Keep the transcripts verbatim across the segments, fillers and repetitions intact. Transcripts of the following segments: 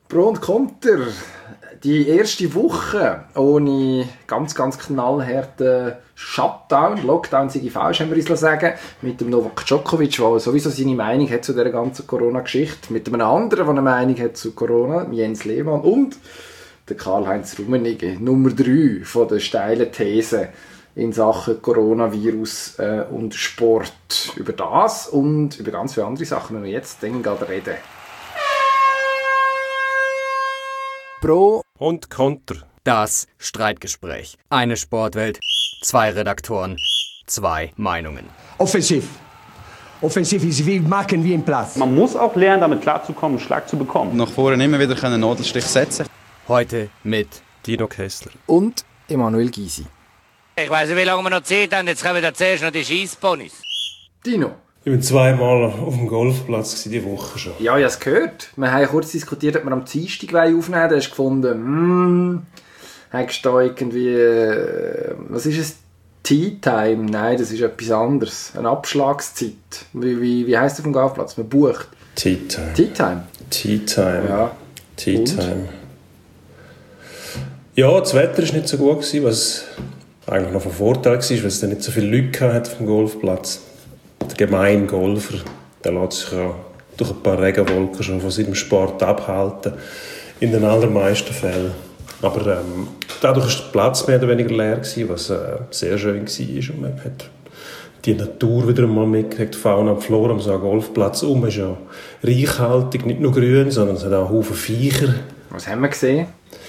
Pro und Konter. Die erste Woche ohne ganz, ganz knallharten Shutdown, Lockdown sei falsch, haben wir uns sagen, mit dem Novak Djokovic, der sowieso seine Meinung hat zu dieser ganzen Corona-Geschichte, mit einem anderen, der eine Meinung hat zu Corona, Jens Lehmann, und der Karl-Heinz Rummenigge, Nummer drei von der steilen These in Sachen Coronavirus äh, und Sport. Über das und über ganz viele andere Sachen müssen wir jetzt dann gerade reden. Pro und Konter. Das Streitgespräch. Eine Sportwelt, zwei Redaktoren, zwei Meinungen. Offensiv. Offensiv ist wie machen wie im Platz. Man muss auch lernen, damit klarzukommen, einen Schlag zu bekommen. Nach vorne immer wieder einen Nadelstich setzen. Heute mit Dino Kessler und Emanuel Gysi. Ich weiss nicht, wie lange wir noch Zeit haben. Jetzt kommen wir zuerst noch die Scheissponys. Dino. Ich war zweimal auf dem Golfplatz diese Woche schon. Ja, ich habe es gehört. Wir haben kurz diskutiert, ob wir am Dienstag aufnehmen wollen. Da hast du gefunden, hm, hast du da irgendwie, äh, was ist es? Tea Time? Nein, das ist etwas anderes. Eine Abschlagszeit. Wie, wie, wie heisst das auf dem Golfplatz? Man bucht. Tea Time. Tea Time? Tea Time. Ja. Tea Time. Ja, das Wetter war nicht so gut, was eigentlich noch von Vorteil war, weil es dann nicht so viele Leute hatte auf dem Golfplatz. Der gemeine Golfer, der lässt sich ja durch ein paar Regenwolken schon von seinem Sport abhalten, in den allermeisten Fällen. Aber ähm, dadurch war der Platz mehr oder weniger leer gewesen, was äh, sehr schön war. Und man hat die Natur wieder einmal mitgekriegt, Fauna und Flora am so einem Golfplatz um ist ja reichhaltig, nicht nur grün, sondern es hat auch Haufen Viecher. Was haben wir gesehen?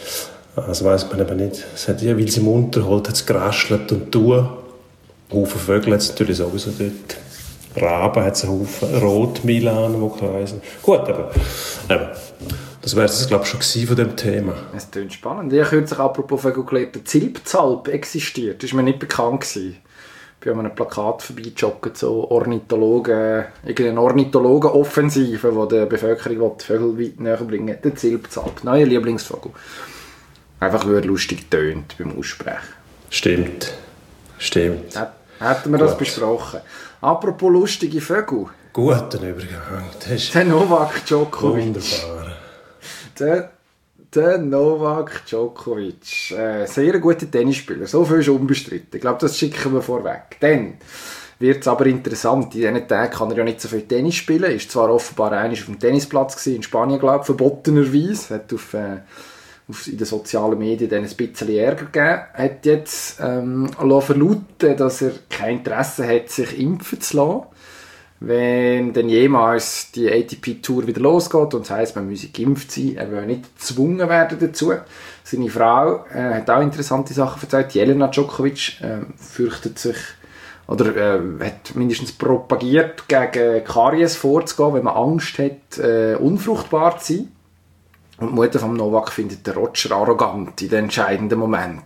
Das weiss man eben nicht. Es hat jeweils im Unterholz hat's geraschelt und tun. Haufen Vögel hat es natürlich sowieso dort. Raben hat es einen Haufen. Rotmilan, die kreisen. Gut, aber eben, das wäre es, glaube ich, schon gewesen von dem Thema. Es klingt spannend. Ich habe kürzlich apropos Vögel gelernt, der Zilpzalp existiert. Das war mir nicht bekannt gewesen. Ich bin an einem Plakat vorbeijoggen, so Ornithologen, irgendeine Ornithologenoffensive, die der Bevölkerung die Vögel weit näher bringen. Der Zilpzalp, neuer Lieblingsvogel. Einfach weil er lustig tönt beim Aussprechen. Stimmt. Stimmt. Hat, hätten wir das Gut. besprochen. Apropos lustige Vögel. Guten Übergang. Das der Novak Djokovic. Wunderbar. Der, der Novak Djokovic. Äh, sehr guter Tennisspieler. So viel ist unbestritten. Ich glaube, das schicken wir vorweg. Dann wird es aber interessant. In diesen Tagen kann er ja nicht so viel Tennis spielen. Er war zwar offenbar einmal auf dem Tennisplatz gewesen, in Spanien, glaube ich, verbotenerweise. Hat auf... Äh, in den sozialen Medien dann ein bisschen Ärger gegeben, hat jetzt ähm, verlauten, dass er kein Interesse hat, sich impfen zu lassen, wenn dann jemals die A T P-Tour wieder losgeht und das heisst, man müsse geimpft sein, er will nicht gezwungen werden dazu. Seine Frau äh, hat auch interessante Sachen erzählt. Jelena Djokovic äh, fürchtet sich oder äh, hat mindestens propagiert, gegen Karies vorzugehen, wenn man Angst hat, äh, unfruchtbar zu sein. Und die Mutter von Novak findet den Roger arrogant in den entscheidenden Moment.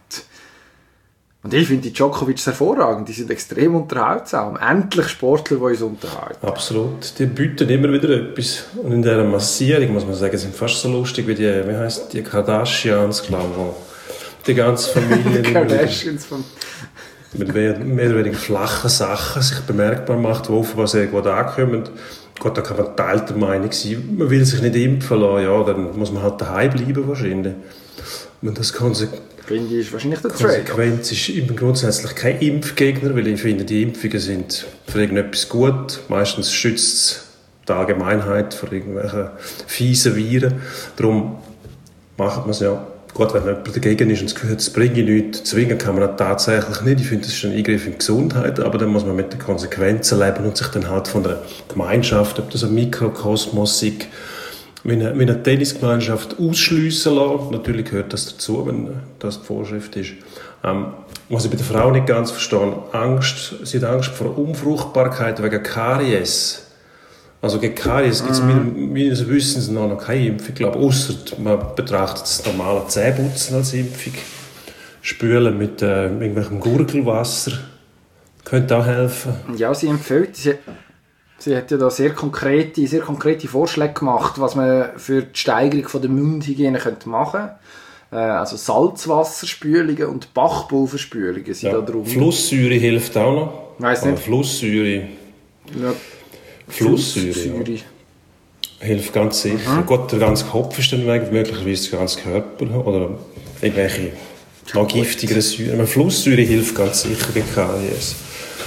Und ich finde die Djokovic hervorragend. Die sind extrem unterhaltsam. Endlich Sportler, die uns unterhalten. Absolut. Die bieten immer wieder etwas. Und in dieser Massierung, muss man sagen, sind fast so lustig wie die, wie heisst die Kardashians, glaube ich. Die ganze Familie. Die Kardashians von... mit mehr, mehr oder weniger flachen Sachen sich bemerkbar macht, die offenbar sehr gut ankommen. Gut, da kann man geteilter Meinung sein. Man will sich nicht impfen lassen, ja, dann muss man halt daheim bleiben wahrscheinlich. Und das Konse- finde ich, ist wahrscheinlich der Konsequenz ist eben grundsätzlich kein Impfgegner, weil ich finde, die Impfungen sind für irgendetwas gut. Meistens schützt es die Allgemeinheit vor irgendwelchen fiesen Viren. Darum macht man es ja. Gut, wenn jemand dagegen ist und das Gefühl hat, das bringe nichts, zwingen kann man das tatsächlich nicht. Ich finde, das ist ein Eingriff in die Gesundheit, aber dann muss man mit den Konsequenzen leben und sich dann halt von der Gemeinschaft, ob das ein Mikrokosmos ist, wie eine, wie eine Tennisgemeinschaft ausschliessen lassen. Natürlich gehört das dazu, wenn das die Vorschrift ist. Ähm, was ich bei der Frau nicht ganz verstehe, Angst, sie hat Angst vor Unfruchtbarkeit wegen Karies. Also gegen Karies gibt es mhm. meines Wissens noch, noch keine Impfung, ich glaube, ausser man betrachtet das normale Zähneputzen als Impfung. Spülen mit äh, irgendwelchem Gurgelwasser könnte auch helfen. Ja, sie empfiehlt, sie, sie hat ja da sehr konkrete, sehr konkrete Vorschläge gemacht, was man für die Steigerung von der Mundhygiene könnte machen könnte. Äh, also Salzwasserspülungen und Bachpulverspülungen sind ja. da drum. Flusssäure hilft auch noch. Weiss nicht. Flusssäure... Ja. Flusssäure. Ja. hilft ganz sicher. Mhm. Gut, der ganze Kopf ist dann weg, möglicherweise der ganze Körper oder irgendwelche noch giftigere Säuren. Eine Flusssäure hilft ganz sicher gegen Karies.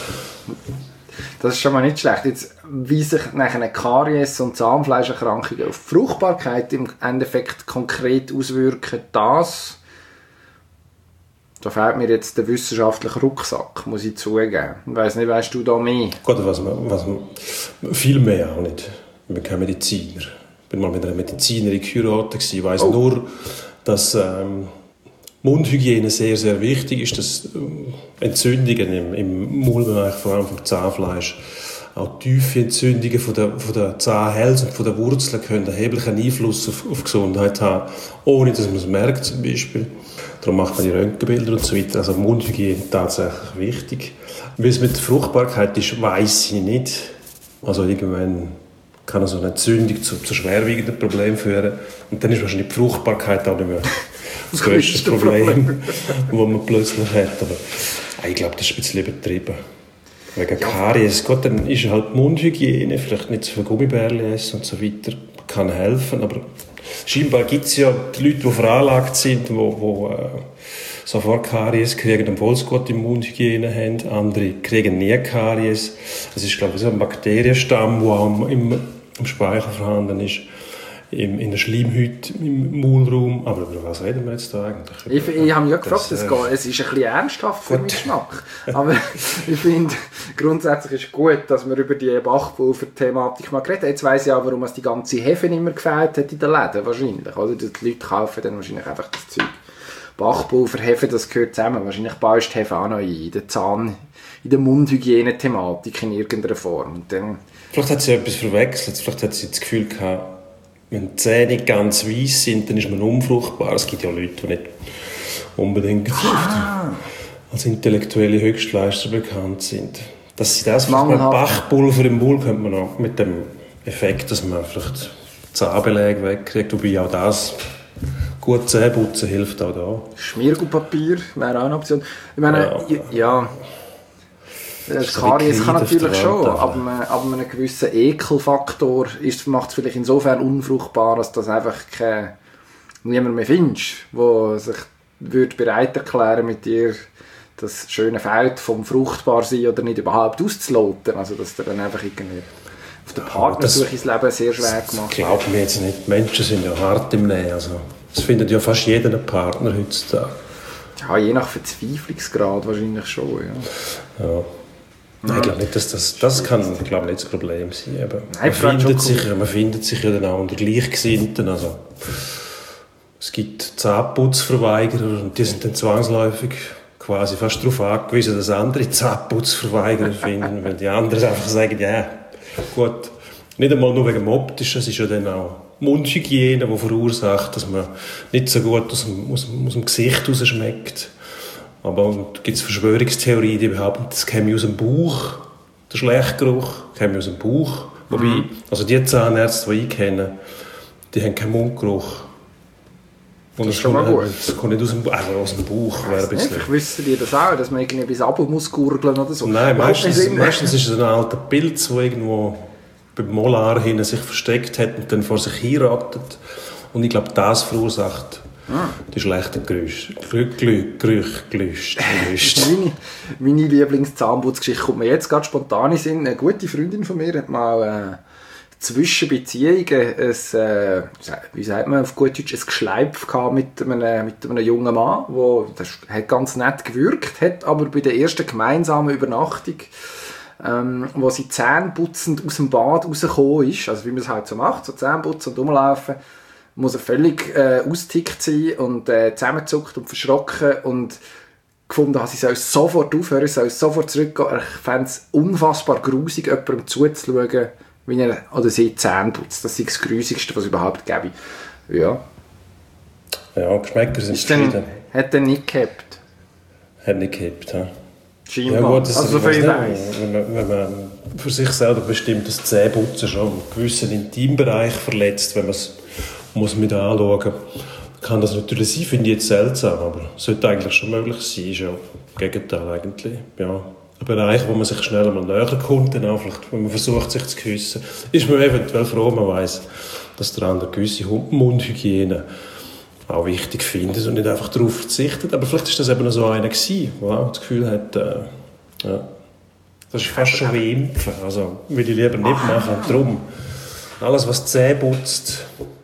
Das ist schon mal nicht schlecht. Jetzt, wie sich nachher Karies und Zahnfleischerkrankungen auf die Fruchtbarkeit im Endeffekt konkret auswirken, das, da fehlt mir jetzt der wissenschaftliche Rucksack, muss ich zugeben. Ich weiss nicht, weißt du da mehr? Gut, was man, was man, viel mehr auch nicht. Ich bin kein Mediziner. Ich bin mal mit einer Medizinerin geheiratet. Ich weiss oh. nur, dass ähm, Mundhygiene sehr, sehr wichtig ist, dass Entzündungen im, im Maulbereich, vor allem vom Zahnfleisch, auch tiefe Entzündungen von der, von der Zahnhälse und von der Wurzeln können erheblichen Einfluss auf, auf Gesundheit haben, ohne dass man es merkt zum Beispiel. Darum macht man die Röntgenbilder und so weiter. Also Mundhygiene ist tatsächlich wichtig. Wie es mit der Fruchtbarkeit ist, weiss ich nicht. Also irgendwann kann also eine Entzündung zu, zu schwerwiegenden Problemen führen. Und dann ist wahrscheinlich die Fruchtbarkeit auch nicht mehr das grösste Problem, das man plötzlich hat. Aber ich glaube, das ist ein bisschen übertrieben. Wegen Karies, gut, dann ist halt die Mundhygiene, vielleicht nicht so viel Gummibärchen essen und so weiter, kann helfen. Aber scheinbar gibt es ja die Leute, die veranlagt sind, die, die äh, sofort Karies kriegen, obwohl sie gute Mundhygiene haben. Andere kriegen nie Karies. Das ist, glaube ich, so ein Bakterienstamm, der auch im, im Speichel vorhanden ist. Im, in der Schleimhaut, im Maulraum. Aber über was reden wir jetzt da eigentlich? Ich, ich habe mich ja gefragt, das, äh, es ist ein bisschen ernsthaft für meinen Geschmack. Aber ich finde, grundsätzlich ist es gut, dass wir über die Bachpulver-Thematik mal geredet haben. Jetzt weiss ich auch, warum es die ganze Hefe immer gefehlt hat in den Läden, wahrscheinlich. Oder? Die Leute kaufen dann wahrscheinlich einfach das Zeug. Bachpulver, Hefe, das gehört zusammen. Wahrscheinlich baust du Hefe auch noch ein, in der Zahn, in der Mundhygiene-Thematik in irgendeiner Form. Und dann vielleicht hat sie etwas verwechselt. Vielleicht hat sie das Gefühl gehabt, wenn die Zähne ganz weiss sind, dann ist man unfruchtbar. Es gibt ja Leute, die nicht unbedingt ah. als intellektuelle Höchstleister bekannt sind. Dass sie das mit Bachpulver im Mund könnte man auch mit dem Effekt, dass man vielleicht Zahnbeläge wegkriegt, wobei auch das gut Zähneputzen hilft auch da. Schmiergutpapier wäre auch eine Option. Ich meine, ja... ja. Das Karies kann natürlich schon, aber ab einem gewissen Ekelfaktor macht es vielleicht insofern unfruchtbar, dass das einfach kein, niemand mehr findest, der sich würde bereit erklären mit dir das schöne Feld vom fruchtbar sein oder nicht überhaupt auszuloten. Also dass du dann einfach irgendwie auf der Partnersuche ins Leben sehr schwer gemacht. Das glauben wir jetzt nicht. Menschen sind ja hart im Nähen. Also, es findet ja fast jeder einen Partner heutzutage. Ja, je nach Verzweiflungsgrad wahrscheinlich schon. Ja. Ja. Nein, ich glaube nicht, dass das, das kann ich glaube nicht das Problem sein. Aber Nein, man, findet sich, cool. man findet sich ja dann auch unter Gleichgesinnten. Also, es gibt Zahnputzverweigerer und die sind dann zwangsläufig quasi fast darauf angewiesen, dass andere Zahnputzverweigerer finden, weil die anderen einfach sagen, ja, gut, nicht einmal nur wegen dem Optischen, es ist ja dann auch Mundhygiene, die verursacht, dass man nicht so gut aus dem, aus dem, aus dem Gesicht rausschmeckt. Aber da gibt es Verschwörungstheorien, die behaupten, das käme aus dem Bauch, der Schlechtgeruch käme aus dem Bauch. Wobei, mhm. also die Zahnärzte, die ich kenne, die haben keinen Mundgeruch. Und das ist schon mal gut. Das kommt nicht aus dem, also aus dem Bauch. Wäre ein bisschen. Vielleicht wissen die das auch, dass man irgendwie bis Abo muss gurgeln oder so. Nein, meistens, meistens ist es ein alter Pilz, der irgendwo beim Molar hinten sich versteckt hat und dann vor sich hinrattet. Und ich glaube, das verursacht Ah. die schlechten Gerüche. Gerüche, Gerüche, meine, meine Lieblingszahnputzgeschichte kommt mir jetzt gerade spontan in Sinn. Eine gute Freundin von mir hat mal äh, zwischen Beziehungen ein, äh, wie sagt man auf gut Deutsch, ein Geschleipf gehabt mit einem, mit einem jungen Mann, wo, das hat ganz nett gewirkt, hat aber bei der ersten gemeinsamen Übernachtung, ähm, wo sie zähneputzend aus dem Bad rausgekommen ist, also wie man es halt so macht, so Zähneputzen und rumlaufen, muss er völlig äh, ausgetickt sein und äh, zusammengezuckt und verschrocken und gefunden, sie soll sofort aufhören, soll sofort zurückgehen. Ich fände es unfassbar grusig, jemandem zuzuschauen, wie er oder sie Zähne putzt. Das ist das Grusigste, was es überhaupt gäbe. Ja. Ja, Geschmäcker sind verschieden. Hat er nicht gehabt? Hat nicht gehabt, ja. Scheinbar. Ja, gut, das also für wenn, man, wenn man für sich selber bestimmt, dass Zähneputzen schon einen gewissen Intimbereich verletzt, wenn man es muss mit anschauen. Kann das natürlich sein, finde ich jetzt seltsam, aber sollte eigentlich schon möglich sein, ist ja im Gegenteil eigentlich. Ja. ein Bereich, wo man sich schnell mal näher kommt, dann auch vielleicht, wenn man versucht, sich zu küssen, ist man eventuell froh, man weiss, dass der andere gewisse Mundhygiene auch wichtig findet und nicht einfach darauf verzichtet. Aber vielleicht ist das eben so einer gewesen, der auch das Gefühl hat, äh, ja, das ist fast schon wie Impfen. Also will ich lieber nicht machen. Und darum, alles, was die Zähne putzt...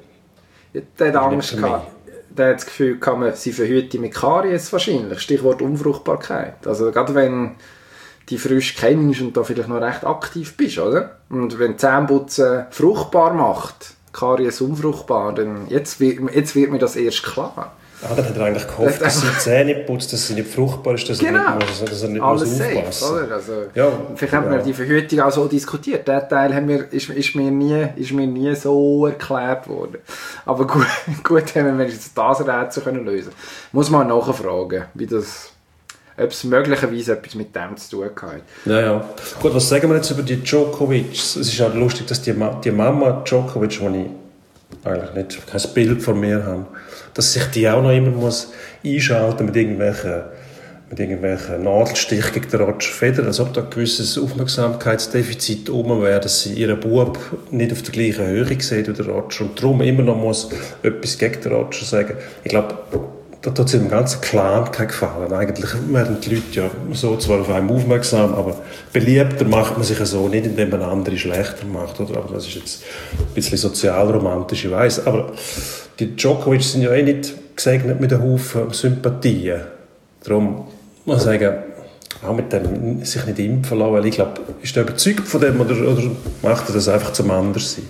Der hat Angst gehabt. Der hat das Gefühl, kann man sie verhüten mit Karies wahrscheinlich. Stichwort Unfruchtbarkeit. Also gerade wenn du die frisch kennst und da vielleicht noch recht aktiv bist, oder? Und wenn Zähneputzen fruchtbar macht, Karies unfruchtbar, dann jetzt wird, jetzt wird mir das erst klar. Ah, dann hat er eigentlich gehofft, dass sie die Zähne putzt, dass sie nicht fruchtbar ist, dass er genau. nicht, muss, dass er nicht alles muss safe, aufpassen. oder? Also, ja, vielleicht haben wir ja. die Verhütung auch so diskutiert. Der Teil haben wir, ist, ist, mir nie, ist mir nie so erklärt worden. Aber gut, gut haben wir wenigstens das Rätsel können lösen. Muss man nachfragen, wie das, ob es möglicherweise etwas mit dem zu tun hat. Ja, ja. Gut, was sagen wir jetzt über die Djokovic? Es ist auch lustig, dass die, Ma- die Mama Djokovic, die ich eigentlich nicht kein Bild von mir habe, dass sich die auch noch immer muss einschalten mit irgendwelchen, mit irgendwelchen Nadelstichen gegen den Roger Federer, als ob da ein gewisses Aufmerksamkeitsdefizit oben wäre, dass sie ihren Bub nicht auf der gleichen Höhe sieht wie der Roger und darum immer noch muss etwas gegen den Roger sagen. Ich glaube, da tut es dem ganzen Clan keinen Gefallen. Eigentlich werden die Leute ja so zwar auf einen aufmerksam, aber beliebter macht man sich ja so nicht, indem man andere schlechter macht. Oder? Aber das ist jetzt ein bisschen sozialromantisch, ich weiss. Aber die Djokovic sind ja eh nicht gesegnet mit einem Haufen Sympathien. Darum muss ich sagen, auch mit dem sich nicht impfen lassen, weil ich glaube, ist er überzeugt von dem oder, oder macht er das einfach zum Anderssein?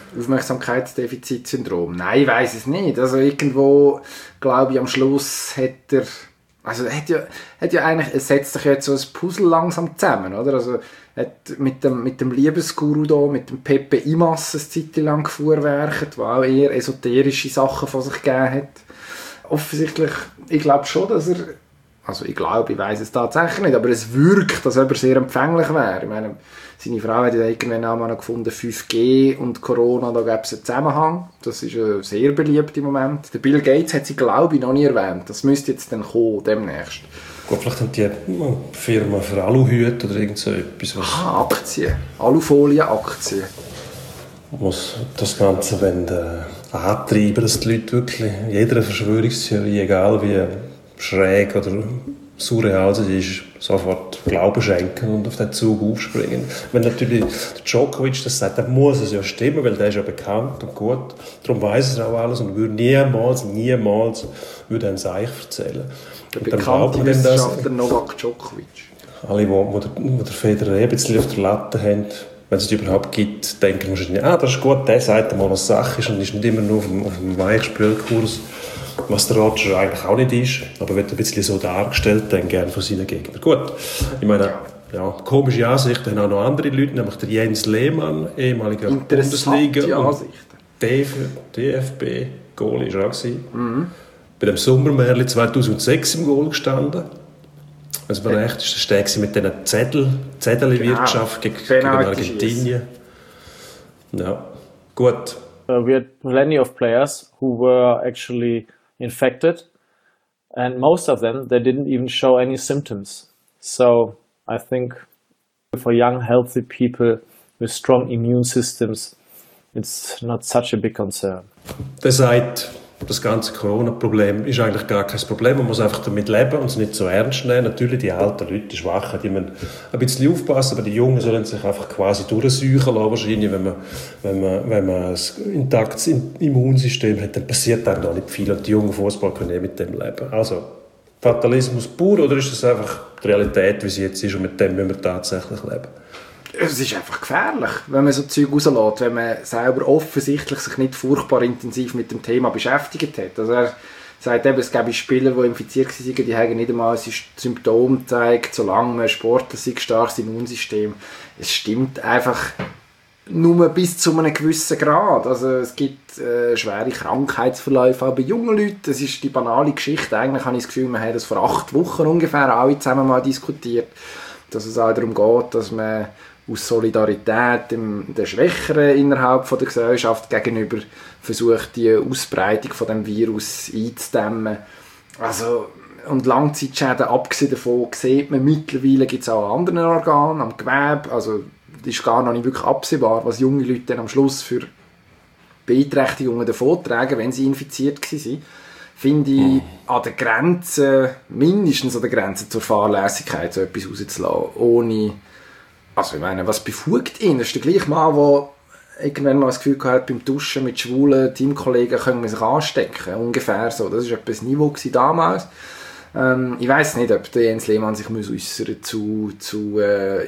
Aufmerksamkeitsdefizitsyndrom. Nein, ich weiss es nicht. Also irgendwo, glaube ich, am Schluss hat er, also hat ja, hat ja eigentlich, es setzt sich jetzt so ein Puzzle langsam zusammen, oder? Also hat mit dem, mit dem Liebesguru da, mit dem Pepe Imas eine Zeit lang gefuhrwerkt, der auch eher esoterische Sachen von sich gegeben hat. Offensichtlich, ich glaube schon, dass er, also ich glaube, ich weiss es tatsächlich nicht, aber es wirkt, als ob er sehr empfänglich wäre. Ich meine, seine Frau hat ja irgendwann auch mal noch gefunden, fünf G und Corona, da gäbe es einen Zusammenhang. Das ist äh, sehr beliebt im Moment. Der Bill Gates hat sie, glaube ich, noch nie erwähnt. Das müsste jetzt dann kommen, demnächst. Gut, vielleicht haben die Firma für Aluhüte oder irgend so etwas. Was ah, Aktien. Alufolie-Aktien. Muss das Ganze wenn, äh, antreiben, dass die Leute wirklich jeder Verschwörungstheorie, egal wie schräg oder surreal sie ist, sofort Glauben schenken und auf den Zug aufspringen. Wenn natürlich der Djokovic das sagt, dann muss es ja stimmen, weil der ist ja bekannt und gut. Darum weiss er auch alles und würde niemals, niemals würde ein Seich erzählen. Der und bekannte Wissenschaftler Novak Djokovic. Alle, die den Federer ein bisschen auf der Latte haben, wenn es es überhaupt gibt, denken wahrscheinlich, ah, das ist gut, der sagt mal, was Sache ist und ist nicht immer nur auf dem, auf dem Weichspülkurs, was der Roger eigentlich auch nicht ist, aber wird ein bisschen so dargestellt, dann gerne von seinen Gegnern. Gut, ich meine, ja, komische Ansichten haben auch noch andere Leute, nämlich der Jens Lehmann, ehemaliger Bundesliga und D F B-Goalie war er auch. Mhm. Bei dem Sommermärchen zweitausendsechs im Goal gestanden. Also wenn recht ist, das war mit dieser Zettel, Zettelwirtschaft gegen, gegen Argentinien. Ja, gut. Uh, we had plenty of players who were actually infected, and most of them, they didn't even show any symptoms. So I think for young, healthy people with strong immune systems, it's not such a big concern. Der sagt, das ganze Corona-Problem ist eigentlich gar kein Problem. Man muss einfach damit leben und es nicht so ernst nehmen. Natürlich, die alten Leute, die Schwachen, die müssen ein bisschen aufpassen, aber die Jungen sollen sich einfach quasi durchseuchen lassen. Wahrscheinlich, wenn man, wenn man, wenn man ein intaktes Immunsystem hat, dann passiert einem da nicht viel. Und die jungen Fußballer können eh mit dem leben. Also, Fatalismus pur, oder ist das einfach die Realität, wie sie jetzt ist, und mit dem müssen wir tatsächlich leben? Es ist einfach gefährlich, wenn man so Zeug rauslässt, wenn man selber offensichtlich sich nicht furchtbar intensiv mit dem Thema beschäftigt hat. Also er sagt eben, es gäbe Spieler, die infiziert waren, die haben nicht einmal ein Symptom gezeigt, solange man Sportler sei, starkes Immunsystem. Es stimmt einfach nur bis zu einem gewissen Grad. Also es gibt äh, schwere Krankheitsverläufe auch bei jungen Leuten. Das ist die banale Geschichte. Eigentlich habe ich das Gefühl, wir haben das vor acht Wochen ungefähr alle zusammen mal diskutiert, dass es auch darum geht, dass man aus Solidarität dem, der Schwächeren innerhalb von der Gesellschaft gegenüber versucht, die Ausbreitung von dem Virus einzudämmen. Also und Langzeitschäden, abgesehen davon, sieht man mittlerweile, gibt es auch an anderen Organen, am Gewebe, also das ist gar noch nicht wirklich absehbar, was junge Leute dann am Schluss für Beeinträchtigungen davontragen, wenn sie infiziert waren. Finde ich mm. an der Grenze, mindestens an der Grenze zur Fahrlässigkeit so etwas rauszulassen, ohne, also ich meine, was befugt ihn? Das ist der gleiche Mann, der irgendwann mal das Gefühl gehabt, beim Duschen mit schwulen Teamkollegen können wir sich anstecken, ungefähr so. Das war etwa das Niveau damals. Ähm, ich weiss nicht, ob der Jens Lehmann sich muss äußern zu, zu äh,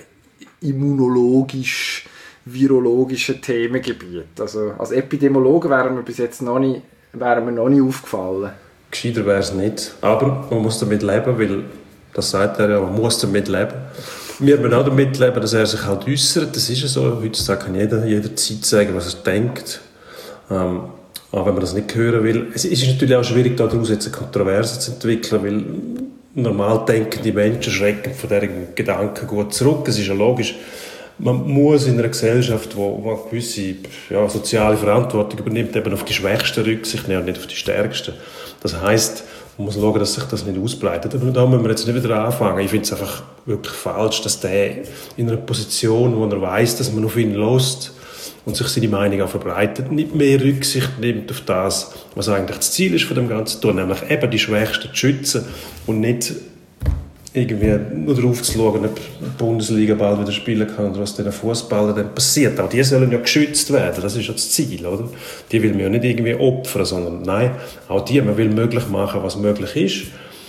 immunologisch, virologischen Themengebieten. Also als Epidemiologen wären wir bis jetzt noch nicht, wären wir noch nicht aufgefallen. Gescheiter wäre es nicht, aber man muss damit leben, weil, das sagt er ja, man muss damit leben. Wir müssen auch damit leben, dass er sich halt äußert. Das ist ja so. Heutzutage kann jeder jederzeit sagen, was er denkt. Ähm, aber wenn man das nicht hören will, es ist natürlich auch schwierig, daraus jetzt eine Kontroverse zu entwickeln, weil normal denkende Menschen schrecken von diesen Gedanken gut zurück. Es ist ja logisch. Man muss in einer Gesellschaft, wo man eine gewisse ja, soziale Verantwortung übernimmt, eben auf die Schwächsten Rücksicht nehmen und nicht auf die Stärksten. Das heisst, man muss schauen, dass sich das nicht ausbreitet. Aber da müssen wir jetzt nicht wieder anfangen. Ich finde es einfach wirklich falsch, dass der in einer Position, wo er weiss, dass man auf ihn lässt und sich seine Meinung auch verbreitet, nicht mehr Rücksicht nimmt auf das, was eigentlich das Ziel ist von dem Ganzen tun, nämlich eben die Schwächsten zu schützen und nicht irgendwie nur darauf zu schauen, ob die Bundesliga bald wieder spielen kann oder was den Fußballern dann passiert. Auch die sollen ja geschützt werden, das ist ja das Ziel, oder? Die will man ja nicht irgendwie opfern, sondern nein, auch die, man will möglich machen, was möglich ist,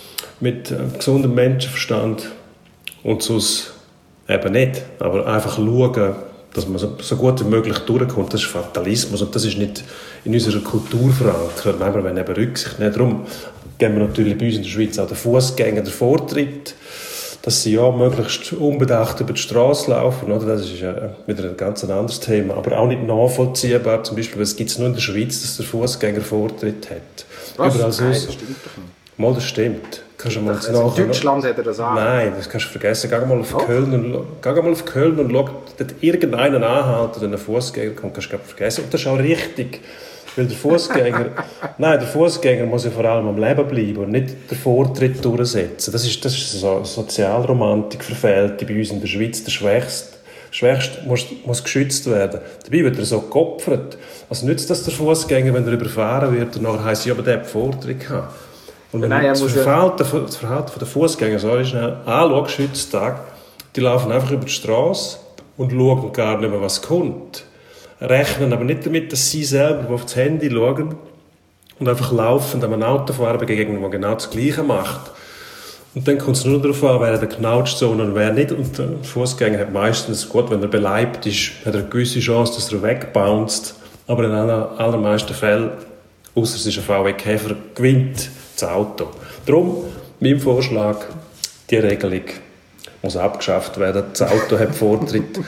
mit äh, gesundem Menschenverstand und sonst eben nicht. Aber einfach schauen, dass man so, so gut wie möglich durchkommt, das ist Fatalismus und das ist nicht in unserer Kultur verankert. Nein, wir wollen eben Rücksicht nehmen. Darum geben wir natürlich bei uns in der Schweiz auch den Fußgängern den Vortritt, dass sie ja möglichst unbedacht über die Straße laufen. Oder? Das ist ja wieder ein ganz anderes Thema, aber auch nicht nachvollziehbar. Zum Beispiel, es gibt es nur in der Schweiz, dass der Fußgänger Vortritt hat. Was? Überall Nein, sonst. das stimmt doch nicht. Mal, das stimmt. Kannst du mal Also in Deutschland hat er das auch. Nein, das kannst du vergessen. Geh mal auf oh. Köln und, geh mal auf Köln und schau, dort irgendeinen anhalten, der einen Fußgänger kommt, kannst du vergessen. Und das ist auch richtig. Weil der Fußgänger, nein, der Fußgänger muss ja vor allem am Leben bleiben und nicht den Vortritt durchsetzen. Das ist, das ist so Sozialromantik verfehlt bei uns in der Schweiz. Der Schwächste, Schwächste muss, muss geschützt werden. Dabei wird er so geopfert. Also nützt das der Fußgänger, wenn er überfahren wird und nachher heisst, ja, aber der hat Vortritt gehabt. Und wenn du das Verhalten, das Verhalten der Fußgänger so schnell anschaust, heutzutage, die laufen einfach über die Straße und schauen gar nicht mehr, was kommt. Rechnen aber nicht damit, dass sie selber auf das Handy schauen und einfach laufend an einem Auto fahren gegen der genau das Gleiche macht. Und dann kommt es nur darauf an, wer der knatscht so und wer nicht. Und der Fußgänger hat meistens, gut, wenn er beleibt ist, hat er eine gewisse Chance, dass er wegbounced. Aber in den allermeisten Fällen, außer es ist ein V W Käfer, gewinnt das Auto. Darum, mein Vorschlag, die Regelung muss abgeschafft werden. Das Auto hat Vortritt,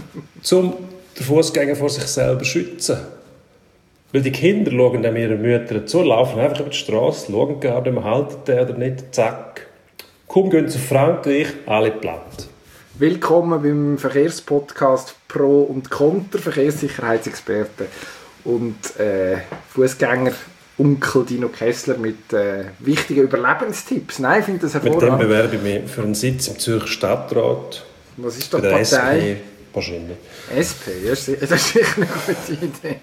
um den Fußgänger vor sich selber zu schützen. Weil die Kinder schauen dann ihren Müttern zu, laufen einfach über die Straße, schauen gar nicht mehr, halten den oder nicht, zack. Kaum gehen sie auf Frankreich, alle platt. Willkommen beim Verkehrspodcast Pro und Contra, Verkehrssicherheitsexperten und äh, Fußgänger Onkel Dino Kessler mit äh, wichtigen Überlebenstipps. Nein, ich finde das hervorragend. Mit dem bewerbe ich mich für einen Sitz im Zürcher Stadtrat. Was ist da die Partei? S P wahrscheinlich. S P, das ist sicher eine gute Idee.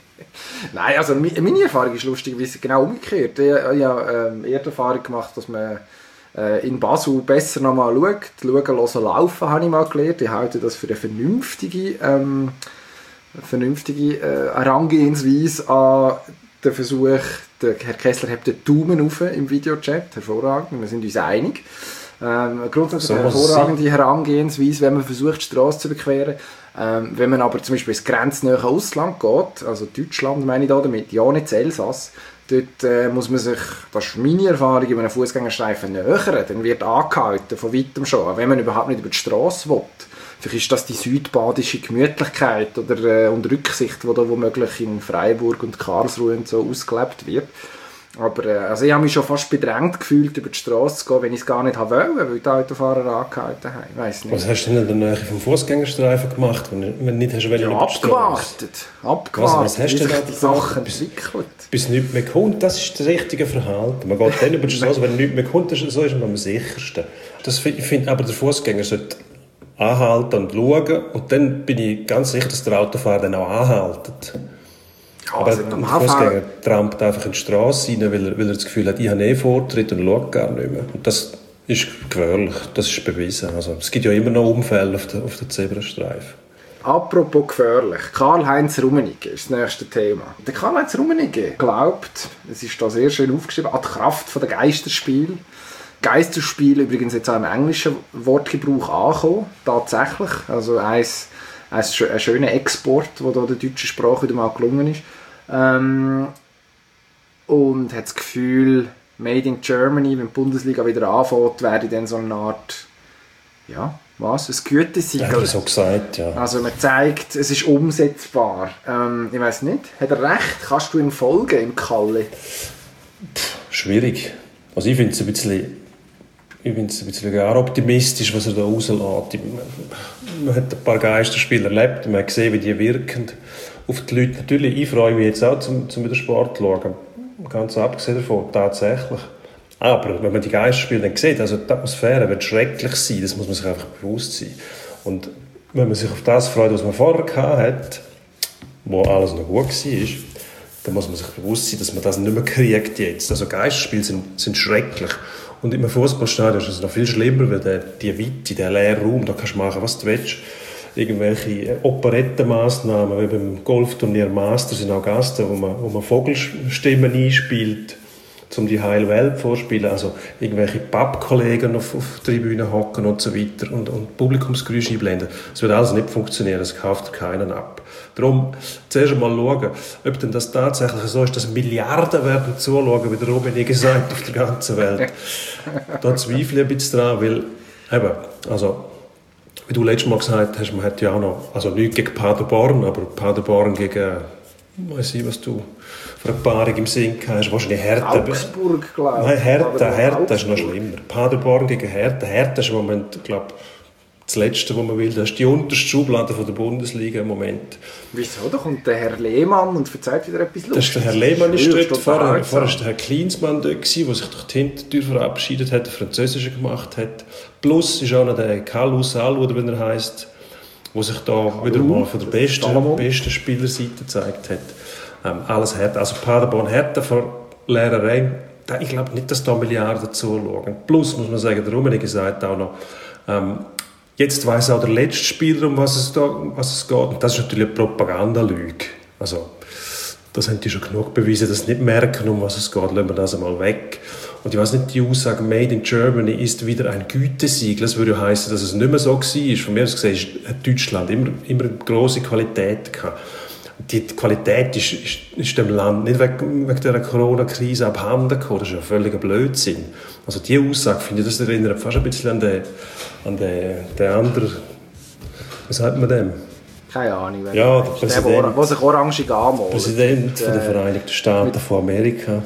Nein, also meine Erfahrung ist lustigerweise genau umgekehrt. Ich, ich habe ähm, eher die Erfahrung gemacht, dass man äh, in Basel besser noch mal schaut. Schauen, hören, laufen, habe ich mal gelernt. Ich halte das für eine vernünftige, ähm, vernünftige äh, Herangehensweise an den Versuch. Der Herr Kessler hebt den Daumen auf im Videochat. Hervorragend, wir sind uns einig. Ähm, grundsätzlich so eine hervorragende Herangehensweise, wenn man versucht, die Straße zu überqueren. Ähm, wenn man aber zum Beispiel ins grenznahe Ausland geht, also Deutschland meine ich da damit, ja nicht Elsass, dort äh, muss man sich, das ist meine Erfahrung, über einen Fußgängerstreifen nähern, dann wird angehalten, von weitem schon, wenn man überhaupt nicht über die Straße will. Vielleicht ist das die südbadische Gemütlichkeit oder äh, und Rücksicht, die da womöglich in Freiburg und Karlsruhe und so ausgelebt wird. Aber äh, also ich habe mich schon fast bedrängt gefühlt, über die Straße zu gehen, wenn ich es gar nicht haben wollte, weil die Autofahrer angehalten haben. Ich weiss nicht. Was hast du denn in der Nähe vom Fußgängerstreifen gemacht, wenn du nicht hast wollen, ja, abgewartet. Abgewartet. Was, was hast du denn die Sachen entwickelt? Bis nichts mehr kommt, das ist das richtige Verhalten. Man geht dann über die Straße, wenn nichts mehr kommt, das ist, so ist man am sichersten. Das find, ich finde aber, der Fußgänger sollte anhalten und schauen und dann bin ich ganz sicher, dass der Autofahrer dann auch anhaltet. Aber also der Fußgänger trampt einfach in die Straße rein, weil er, weil er das Gefühl hat, ich habe eh Vortritt und schaut gar nicht mehr. Und das ist gefährlich, das ist bewiesen. Also, es gibt ja immer noch Unfälle auf der, auf der Zebrastreifen. Apropos gefährlich, Karl-Heinz Rummenigge ist das nächste Thema. Der Karl-Heinz Rummenigge glaubt, es ist da sehr schön aufgeschrieben, an die Kraft der Geisterspiele. Geisterspiel übrigens jetzt auch im englischen Wortgebrauch angekommen, tatsächlich. Also ein, ein, ein schöner Export, der da der deutschen Sprache wieder mal gelungen ist. Ähm, und hat das Gefühl, Made in Germany, wenn die Bundesliga wieder anfängt, werde dann so eine Art, ja, was? Ein Gütesiegel. Hat er so gesagt, ja. Also man zeigt, es ist umsetzbar. Ähm, ich weiss nicht, hat er recht? Kannst du ihm folgen, im Kalle? Pff, schwierig. Also ich finde es ein bisschen, ich finde es ein bisschen gar optimistisch, was er da rauslässt. Man hat ein paar Geisterspiele erlebt, man hat gesehen, wie die wirken auf die Leute. Natürlich, ich freue mich jetzt auch, zum, zum wieder Sport zu schauen. Ganz abgesehen davon, tatsächlich. Aber wenn man die Geisterspiele dann sieht, also die Atmosphäre wird schrecklich sein, das muss man sich einfach bewusst sein. Und wenn man sich auf das freut, was man vorher hatte, wo alles noch gut war, dann muss man sich bewusst sein, dass man das nicht mehr kriegt jetzt. Also Geisterspiele sind, sind schrecklich. Und im Fußballstadion ist es noch viel schlimmer, weil der, die Weite, der leere Raum, da kannst du machen, was du willst. Irgendwelche Operettenmaßnahmen, wie beim Golfturnier Masters in Augusta, wo man, wo man Vogelstimmen einspielt, um die heile Welt vorspielen. Also irgendwelche Pappkollegen auf, auf der Tribüne hocken und so weiter und, und Publikumsgeräusche einblenden. Das wird alles nicht funktionieren, das kauft keinen ab. Darum zuerst einmal schauen, ob denn das tatsächlich so ist, dass Milliarden werden zuschauen, wie der Rummenigge sagt, auf der ganzen Welt. Da zweifle ich ein bisschen dran, weil eben, also wie du letztes Mal gesagt hast, man hat ja auch noch, also nicht gegen Paderborn, aber Paderborn gegen, weiss ich, was du für eine Paarung im Sinn hast, wahrscheinlich Hertha. Augsburg, glaube ich. Nein, Hertha, Hertha ist noch schlimmer. Paderborn gegen Hertha. Hertha ist im Moment, glaube ich, das Letzte, was man will. Das ist die unterste Schublade von der Bundesliga im Moment. Wieso? Da kommt der Herr Lehmann und verzeiht wieder etwas Lustiges. Das ist der Herr Lehmann ist dort. Vorher, vorher war der Herr Klinsmann dort, der sich durch die Hintertür verabschiedet hat, der Französische gemacht hat. Plus ist auch noch der Kalou Salou, oder wie er heisst, der sich da Kalou, wieder mal von der besten, besten Spielerseite gezeigt hat. Ähm, alles Hertha. Also Paderborn Hertha vor Lehrereien. Ich glaube nicht, dass da Milliarden zuschauen. Plus, muss man sagen, der Rummenigge sagt auch noch, ähm, jetzt weiss auch der letzte Spieler, um was es, da, um was es geht. Und das ist natürlich eine Propagandalüge. Also, das haben die schon genug bewiesen, dass sie nicht merken, um was es geht. Lassen wir das einmal weg. Und ich weiss nicht, die Aussage «Made in Germany» ist wieder ein Gütesiegel. Das würde ja heissen, dass es nicht mehr so war. Von mir aus gesehen hat Deutschland immer, immer eine grosse Qualität gehabt. Die Qualität ist, ist, ist dem Land nicht wegen, wegen dieser Corona-Krise abhanden gekommen. Das ist ja völliger Blödsinn. Also diese Aussage, finde ich, das erinnert fast ein bisschen an den, an den, den anderen, wie sagt man dem? Keine Ahnung. Ja, der Präsident. Der, der sich orangig anmalt. Präsident mit, von der Vereinigten Staaten mit, von Amerika.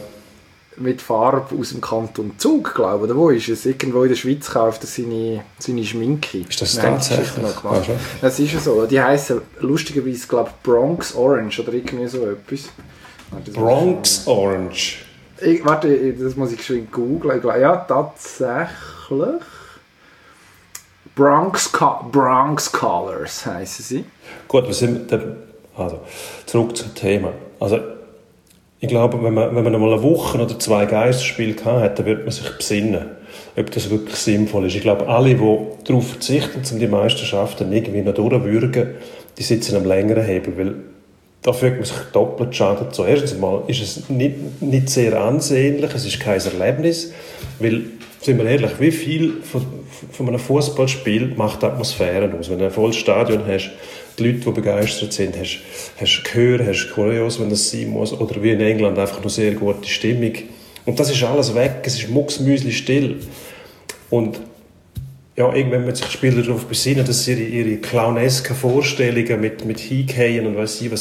Mit Farbe aus dem Kanton Zug, glaube ich. Oder wo ist es? Irgendwo in der Schweiz kauft er seine, seine Schminke. Ist das tatsächlich? Ah, das ist ja so. Die heissen lustigerweise, glaube ich, Bronx Orange oder irgendwie so etwas. Warte, Bronx Orange? Ich, warte, das muss ich schon googeln. Ja, tatsächlich. Bronx, Bronx Colors heissen sie. Gut, wir sind der, also, zurück zum Thema. Also, ich glaube, wenn man, wenn man einmal eine Woche oder zwei Geisterspiele hat, dann wird man sich besinnen, ob das wirklich sinnvoll ist. Ich glaube, alle, die darauf verzichten, um die Meisterschaften irgendwie noch durchzuwürgen, die sitzen am längeren Hebel, weil da fühlt man sich doppelt Schaden zu. Erstens einmal ist es nicht, nicht sehr ansehnlich, es ist kein Erlebnis, weil, sind wir ehrlich, wie viel von, von einem Fußballspiel macht Atmosphäre aus? Wenn du ein volles Stadion hast, die Leute, die begeistert sind, hast, hast Chöre, hast Choreos, wenn das sein muss, oder wie in England einfach nur sehr gute Stimmung. Und das ist alles weg, es ist mucksmüsli still. Und ja, irgendwann müssen sich die Spieler darauf besinnen, dass sie ihre, ihre clownesken Vorstellungen mit, mit Hingehen und weiss ich, was sie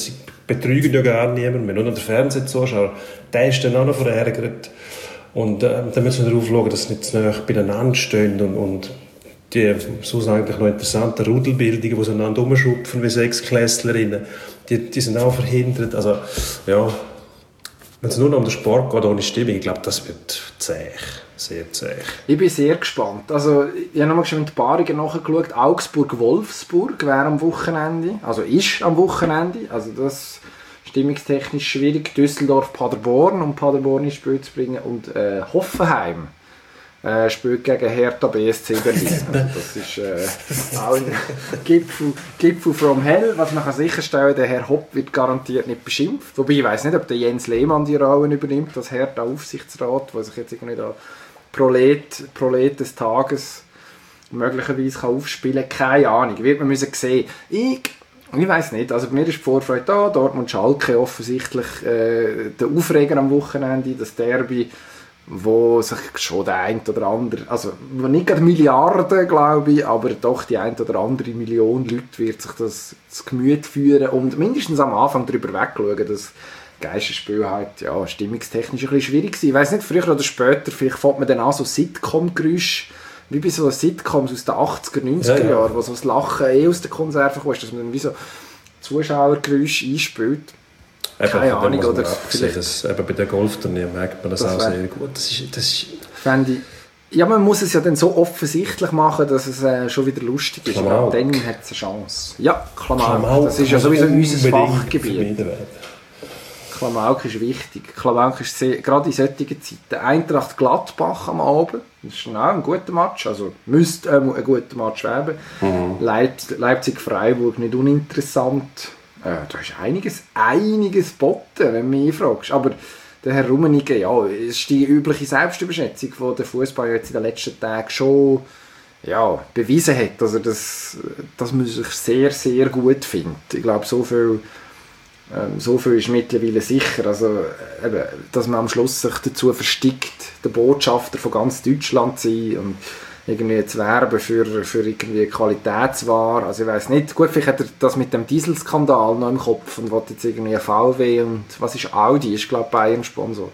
betrügen ja gar niemand, wir nur noch den Fernsehzuschauer, der ist dann auch noch verärgert. Und äh, dann müssen wir darauf schauen, dass sie nicht zu nahe beieinander stehen und, und die, so eigentlich noch interessante Rudelbildungen, die sie einander rumschupfen wie Sechsklässlerinnen, die, die sind auch verhindert. Also, ja, wenn es nur noch um den Sport geht, ohne Stimmung, ich glaube, das wird zäh, sehr zäh. Ich bin sehr gespannt. Also, ich habe nochmal schon mit Paarungen nachgeschaut. Augsburg-Wolfsburg wäre am Wochenende, also ist am Wochenende, also das stimmungstechnisch schwierig. Düsseldorf-Paderborn, um Paderborn ins Spiel zu bringen, und äh, Hoffenheim äh, spielt gegen Hertha B S C Berlin. Also das ist äh, auch ein Gipfel, Gipfel from Hell. Was man kann sicherstellen, der Herr Hopp wird garantiert nicht beschimpft. Wobei ich weiss nicht, ob der Jens Lehmann die Rolle übernimmt, das Hertha-Aufsichtsrat, der sich jetzt irgendwie da Prolet, Prolet des Tages möglicherweise kann aufspielen kann. Keine Ahnung, wird man müssen sehen. Ich Ich weiss nicht, also bei mir ist die Vorfreude da, Dortmund-Schalke offensichtlich äh, der Aufreger am Wochenende, das Derby, wo sich schon der ein oder andere, also nicht gerade Milliarden, glaube ich, aber doch die ein oder andere Million Leute wird sich das zu Gemüt führen und mindestens am Anfang darüber wegschauen, dass Geisterspiel halt, ja, stimmungstechnisch ein bisschen schwierig ist. Ich weiss nicht, früher oder später, vielleicht fängt man dann an so Sitcom-Geräusche, wie bei so Sitcoms aus den achtziger, neunziger ja, ja. Jahren, wo so das Lachen eh aus der Konserve kommt, dass man dann wie so Zuschauergeräusche einspielt. Keine eben, Ahnung, oder vielleicht... Das, eben bei den Golfturnieren merkt man das, das auch sehr gut. Das ist, das ist ich, ja, man muss es ja dann so offensichtlich machen, dass es äh, schon wieder lustig ist. Klamauk. Dann hat es eine Chance. Ja, Klamauk. Klamauk. Das ist ja sowieso unser Fachgebiet. Klamauk ist wichtig. Klamauk ist sehr, gerade in solchen Zeiten. Eintracht Gladbach am Abend. Das ist auch ein guter Match. Also müsste äh, ein guter Match werden. Mhm. Leip- Leipzig-Freiburg nicht uninteressant. Äh, da ist einiges, einiges geboten, wenn du mich fragst. Aber der Herr Rummenigge, ja, es ist die übliche Selbstüberschätzung, die der Fußball jetzt in den letzten Tagen schon ja, bewiesen hat, dass er das, dass man sich sehr, sehr gut findet. Ich glaube, so viel, ähm, so viel ist mittlerweile sicher. Also, eben, dass man am Schluss sich dazu verstickt, der Botschafter von ganz Deutschland zu sein und irgendwie zu werben für, für irgendwie Qualitätsware. Also ich weiss nicht, gut, vielleicht hat er das mit dem Dieselskandal noch im Kopf und will jetzt irgendwie V W und was ist Audi, ist glaube ich Bayern-Sponsor.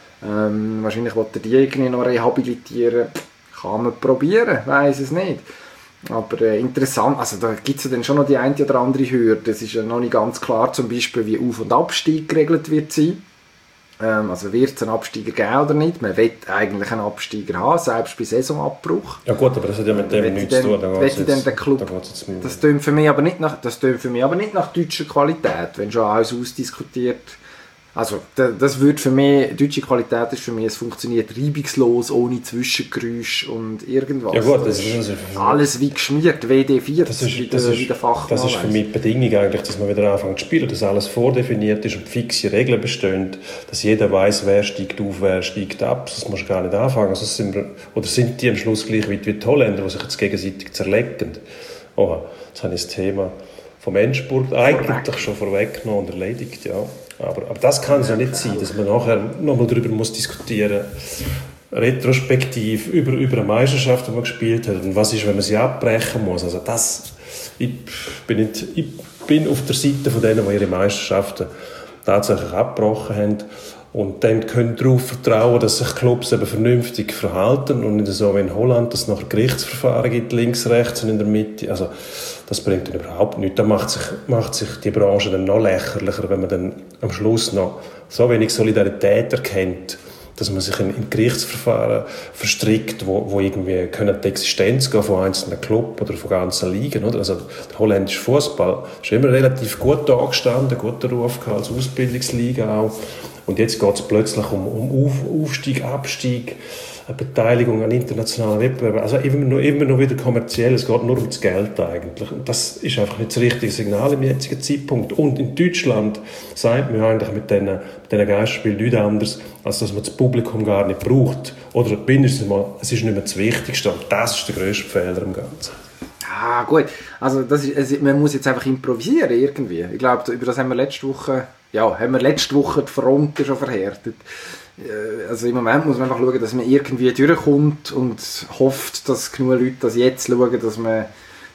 Ähm, wahrscheinlich will er die irgendwie noch rehabilitieren. Kann man probieren, weiss es nicht. Aber äh, interessant, also da gibt es ja dann schon noch die eine oder andere Hürde. Es ist ja noch nicht ganz klar, zum Beispiel wie Auf- und Abstieg geregelt wird sein. Ähm, also wird es einen Absteiger geben oder nicht? Man will eigentlich einen Absteiger haben, selbst bei Saisonabbruch. Ja gut, aber das hat ja mit dem nichts zu tun. Da jetzt, jetzt, den Club, da jetzt das tönt für mich aber nicht nach, das tönt für mich aber nicht nach deutscher Qualität, wenn schon alles ausdiskutiert. Also das würde für mich, deutsche Qualität ist für mich, es funktioniert reibungslos, ohne Zwischengeräusche und irgendwas. Ja gut, das ist also alles wie geschmiert, W D vier, das ist, wie der, das ist, wie der Fachmann Das ist für mich die Bedingung eigentlich, dass man wieder anfängt zu spielen, dass alles vordefiniert ist und fixe Regeln bestehen, dass jeder weiß, wer steigt auf, wer steigt ab, das muss gar nicht anfangen. Also sind wir, oder sind die am Schluss gleich wie die Holländer, die sich jetzt gegenseitig zerlegen? Oh, jetzt habe ich das Thema vom Endspurt eigentlich schon vorweggenommen und erledigt, ja. Aber, aber das kann es ja nicht sein, dass man nachher nochmal darüber muss diskutieren muss, retrospektiv über, über eine Meisterschaft, die man gespielt hat, und was ist, wenn man sie abbrechen muss. Also das, ich bin, nicht, ich bin auf der Seite von denen, die ihre Meisterschaften tatsächlich abgebrochen haben und dann können darauf vertrauen, dass sich Clubs eben vernünftig verhalten und nicht so wie in Holland, dass es nachher Gerichtsverfahren gibt, links, rechts und in der Mitte. Also das bringt dann überhaupt nichts. Da macht sich, macht sich die Branche dann noch lächerlicher, wenn man dann am Schluss noch so wenig Solidarität erkennt, dass man sich in, in Gerichtsverfahren verstrickt, wo, wo irgendwie können die Existenz gehen von einzelnen Clubs oder von ganzen Ligen. Oder? Also der holländische Fußball ist immer relativ gut angestanden, guter Ruf gehabt, als Ausbildungsliga auch. Und jetzt geht es plötzlich um, um Auf, Aufstieg, Abstieg, eine Beteiligung an internationalen Wettbewerben. Also immer noch, immer noch wieder kommerziell, es geht nur um das Geld eigentlich. Und das ist einfach nicht das richtige Signal im jetzigen Zeitpunkt. Und in Deutschland sagt man eigentlich mit diesen, mit diesen Geisterspielen nichts anderes, als dass man das Publikum gar nicht braucht. Oder mindestens mal, es ist nicht mehr das Wichtigste. Und das ist der grösste Fehler im Ganzen. Ah, gut. Also, das ist, also man muss jetzt einfach improvisieren irgendwie. Ich glaube, über das haben wir letzte Woche, ja, haben wir letzte Woche die Fronten schon verhärtet. Also im Moment muss man einfach schauen, dass man irgendwie durchkommt und hofft, dass genug Leute das jetzt schauen, dass man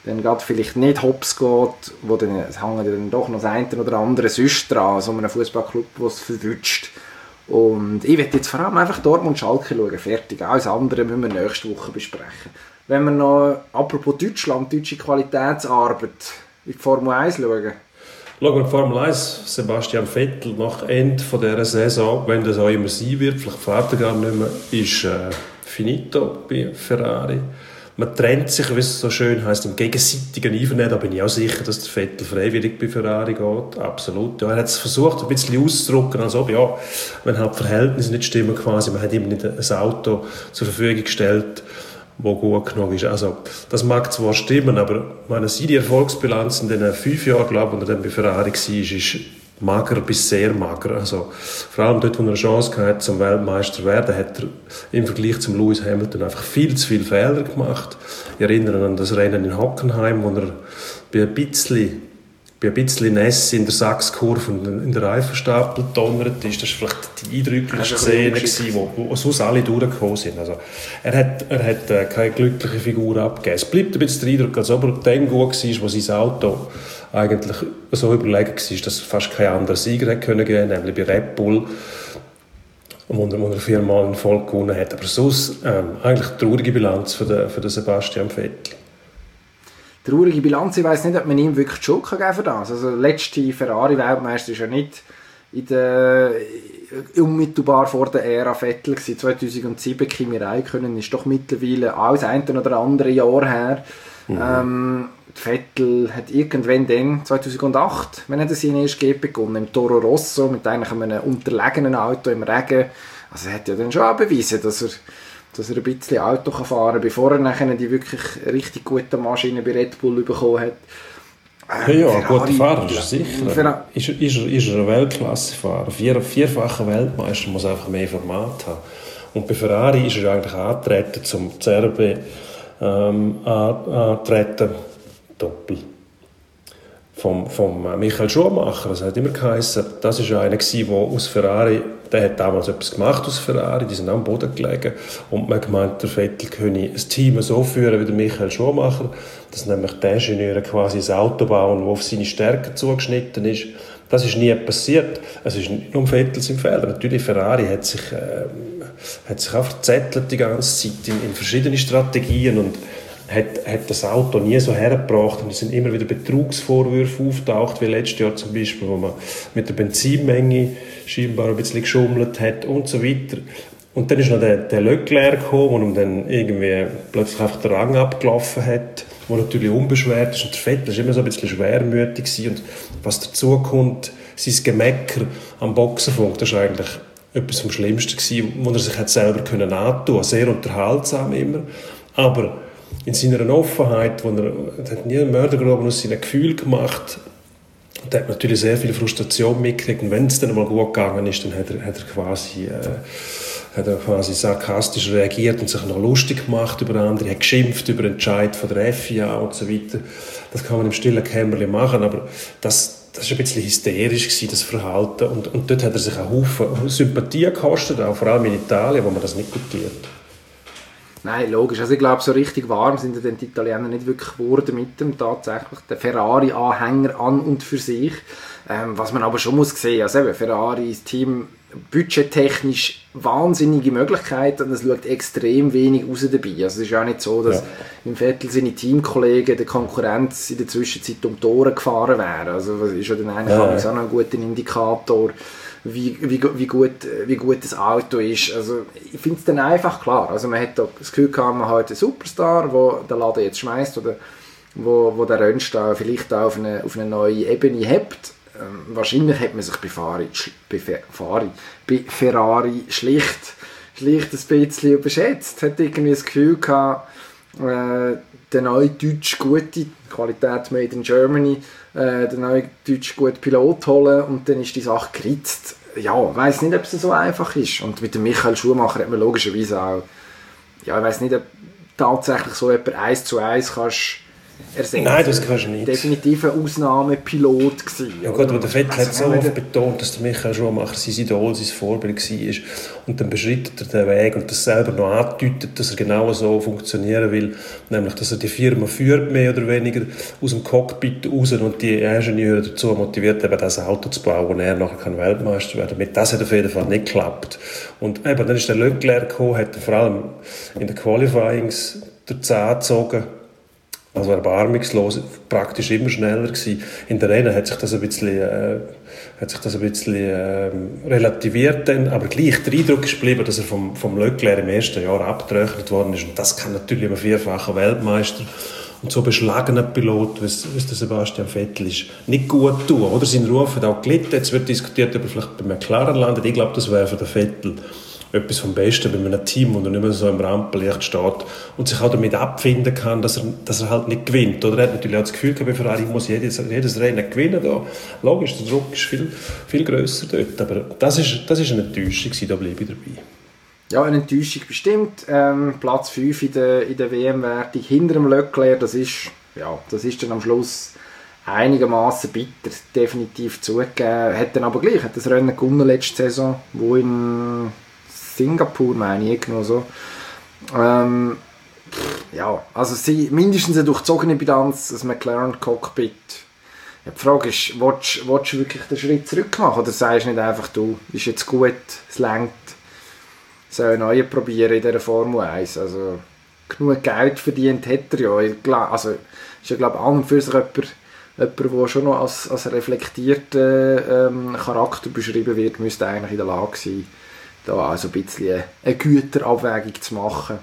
dann gerade vielleicht nicht hops geht, wo dann, es hängen dann doch noch das eine oder andere sonst dran, so einem Fußballclub, der es verwünscht. Und ich werde jetzt vor allem einfach Dortmund-Schalke schauen, fertig. Alles andere müssen wir nächste Woche besprechen. Wenn wir noch, apropos Deutschland, deutsche Qualitätsarbeit, in die Formel eins schauen. Schauen wir die Formel eins, Sebastian Vettel nach Ende dieser Saison, wenn das auch immer sein wird, vielleicht fährt er gar nicht mehr, ist äh, finito bei Ferrari. Man trennt sich, wie es so schön heisst, im gegenseitigen Einvernehmen. Da bin ich auch sicher, dass der Vettel freiwillig bei Ferrari geht. Absolut. Ja, er hat es versucht, ein bisschen auszudrücken, als ob, ja, wenn halt die Verhältnisse nicht stimmen, quasi, man hat ihm nicht ein Auto zur Verfügung gestellt, das gut genug ist. Also, das mag zwar stimmen, aber meine, seine Erfolgsbilanz in den fünf Jahren, glaube ich, als er dann bei Ferrari war, ist mager bis sehr mager. Also, vor allem dort, wo er eine Chance hatte, zum Weltmeister zu werden, hat er im Vergleich zum Lewis Hamilton einfach viel zu viele Fehler gemacht. Ich erinnere an das Rennen in Hockenheim, wo er bei ein bisschen, bei ein bisschen Nässe in der Sachskurve und in der Reifenstapel donnert ist. Das war vielleicht die eindrücklichste Szene, wo, wo sonst alle durchgekommen sind. Also, er hat, er hat äh, keine glückliche Figur abgegeben. Es bleibt ein bisschen der Eindruck, als ob er dann gut war, wo sein Auto eigentlich so überlegen war, dass fast kein anderer Sieger hätte können geben, nämlich bei Red Bull, wo er, wo er viermal in Folge gewonnen hat. Aber sonst ähm, eigentlich eine traurige Bilanz für den, für den Sebastian Vettel. Traurige Bilanz, ich weiss nicht, ob man ihm wirklich die Schuld geben kann für das. Also der letzte Ferrari-Weltmeister ist ja nicht in der, unmittelbar vor der Ära Vettel gewesen. zweitausendsieben Kimi Räikkönen ist doch mittlerweile auch das eine oder andere Jahr her. Mhm. Ähm, Vettel hat irgendwann dann, zweitausendacht, wenn er seine erste G P begonnen, im Toro Rosso, mit eigentlich einem unterlegenen Auto im Regen. Also er hat ja dann schon auch bewiesen, dass er, dass er ein bisschen Auto fahren kann, bevor er nachher die wirklich richtig gute Maschine bei Red Bull bekommen hat. Ähm, ja, ja, guter Fahrer, ist sicher. Ferrari. Ist, ist, er, ist er ein Weltklassefahrer? Vier, vierfacher Weltmeister muss einfach mehr Format haben. Und bei Ferrari ist er eigentlich angetreten, zum C R B ähm, antreten, Doppel. Vom, vom Michael Schumacher, das hat immer geheißen, das war einer, der aus Ferrari, der hat damals etwas gemacht aus Ferrari, die sind am Boden gelegen und man gemeint, der Vettel könne ein Team so führen wie der Michael Schumacher, dass nämlich die Ingenieure quasi ein Auto bauen, das auf seine Stärken zugeschnitten ist. Das ist nie passiert. Es ist nicht nur Vettel sein Fehler. Natürlich, Ferrari hat sich, äh, hat sich auch verzettelt die ganze Zeit in, in verschiedene Strategien und hat, hat das Auto nie so hergebracht und es sind immer wieder Betrugsvorwürfe auftaucht, wie letztes Jahr zum Beispiel, wo man mit der Benzinmenge scheinbar ein bisschen geschummelt hat und so weiter. Und dann ist noch der, der Leclerc gekommen, wo ihm dann irgendwie plötzlich einfach den Rang abgelaufen hat, wo natürlich unbeschwert ist. Und der Vettel war immer so ein bisschen schwermütig gewesen. Und was dazu kommt, sein Gemecker am Boxenfunk, das war eigentlich etwas vom Schlimmsten gewesen, wo er sich hat selber können antun, sehr unterhaltsam immer, aber in seiner Offenheit, wo er, er hat nie einen Mördergraben aus seinen Gefühlen gemacht. Und er hat natürlich sehr viel Frustration mitgekriegt. Und wenn es dann mal gut gegangen ist, dann hat er, hat er, quasi, äh, hat er quasi sarkastisch reagiert und sich noch lustig gemacht über andere. Er hat geschimpft über den Entscheid von der F I A und so weiter. Das kann man im stillen Kämmerchen machen, aber das, das war ein bisschen hysterisch gewesen, das Verhalten. Und, und dort hat er sich einen Haufen Sympathie gekostet, auch vor allem in Italien, wo man das nicht gutiert. Nein, logisch. Also ich glaube, so richtig warm sind dann die Italiener nicht wirklich geworden mit dem tatsächlich. Der Ferrari-Anhänger an und für sich. Ähm, was man aber schon muss sehen, also eben, Ferrari, das Team, budgettechnisch wahnsinnige Möglichkeiten und es schaut extrem wenig raus dabei. Also es ist auch nicht so, dass ja. im Vettel seine Teamkollegen der Konkurrenz in der Zwischenzeit um die Ohren gefahren wären. Also das ist ja dann eigentlich ja, ja. auch noch ein guter Indikator, Wie, wie, wie, gut, wie gut das Auto ist. Also, ich finde es dann einfach klar. Also, man hat das Gefühl gehabt, man hat einen Superstar, der den Laden jetzt schmeißt oder wo, wo der Rennstall vielleicht auch auf eine, auf eine neue Ebene hebt. Ähm, wahrscheinlich hat man sich bei Ferrari, bei, Ferrari, bei Ferrari schlicht, schlicht ein bisschen überschätzt. Hat irgendwie das Gefühl gehabt, äh, der neue deutsch gute Qualität made in Germany, äh, den neuen deutsch guten Pilot holen und dann ist die Sache geritzt. Ja, ich weiss nicht, ob es so einfach ist. Und mit dem Michael Schumacher hat man logischerweise auch, ja, ich weiss nicht, ob tatsächlich so etwa eins zu eins kannst ersetzen. Nein, das kannst du nicht. Definitiv ein Ausnahmepilot gewesen. Ja gut, aber der Vettel also, hat so oft betont, dass der Michael Schumacher sein Idol, sein Vorbild war. Und dann beschreitet er den Weg und das selber noch andeutet, dass er genau so funktionieren will. Nämlich, dass er die Firma führt, mehr oder weniger, aus dem Cockpit raus und die Ingenieure dazu motiviert, eben das Auto zu bauen, wo er nachher kann Weltmeister werden kann. Mit das hat auf jeden Fall nicht geklappt. Und eben, dann ist der Leclerc gekommen, hat vor allem in den Qualifyings der Zahn gezogen. Also erbarmungslos, praktisch immer schneller gewesen. In der Rennen hat sich das ein bisschen, äh, hat sich das ein bisschen äh, relativiert dann, aber gleich der Eindruck ist geblieben, dass er vom, vom Leclerc im ersten Jahr abgerechnet worden ist. Und das kann natürlich ein vierfacher Weltmeister und so beschlagener Pilot, wie es der Sebastian Vettel ist, nicht gut tun. Oder sein Ruf hat auch gelitten. Jetzt wird diskutiert, ob er vielleicht bei McLaren landet. Ich glaube, das wäre für den Vettel etwas vom Besten bei einem Team, wo er nicht mehr so im Rampenlicht steht und sich auch damit abfinden kann, dass er, dass er halt nicht gewinnt. Oder er hat natürlich auch das Gefühl gehabt, bei Ferrari muss jedes, jedes Rennen gewinnen. Da. Logisch, der Druck ist viel, viel grösser dort. Aber das ist, das ist eine Enttäuschung, da bleibe ich dabei. Ja, eine Enttäuschung bestimmt. Ähm, Platz fünf in der, in der W M-Wertung hinter dem Leclerc, das ist, ja, das ist dann am Schluss einigermaßen bitter, definitiv zugegeben. Hat dann aber gleich, hat das Rennen gewonnen letzte Saison, wo in Singapur, meine ich, irgendwo so. Ähm, ja, also sie, mindestens eine durchzogene Bilanz, das McLaren-Cockpit. Ja, die Frage ist, willst, willst du wirklich den Schritt zurück machen oder sagst du nicht einfach, du, ist jetzt gut, es reicht, soll neu probieren in dieser Formel eins. Also genug Geld verdient hat er ja. Ich glaub, also ist ja, glaube ich, an und für sich jemand, jemand, der schon noch als, als reflektierter ähm, Charakter beschrieben wird, müsste eigentlich in der Lage sein, da also ein bisschen eine Güterabwägung zu machen.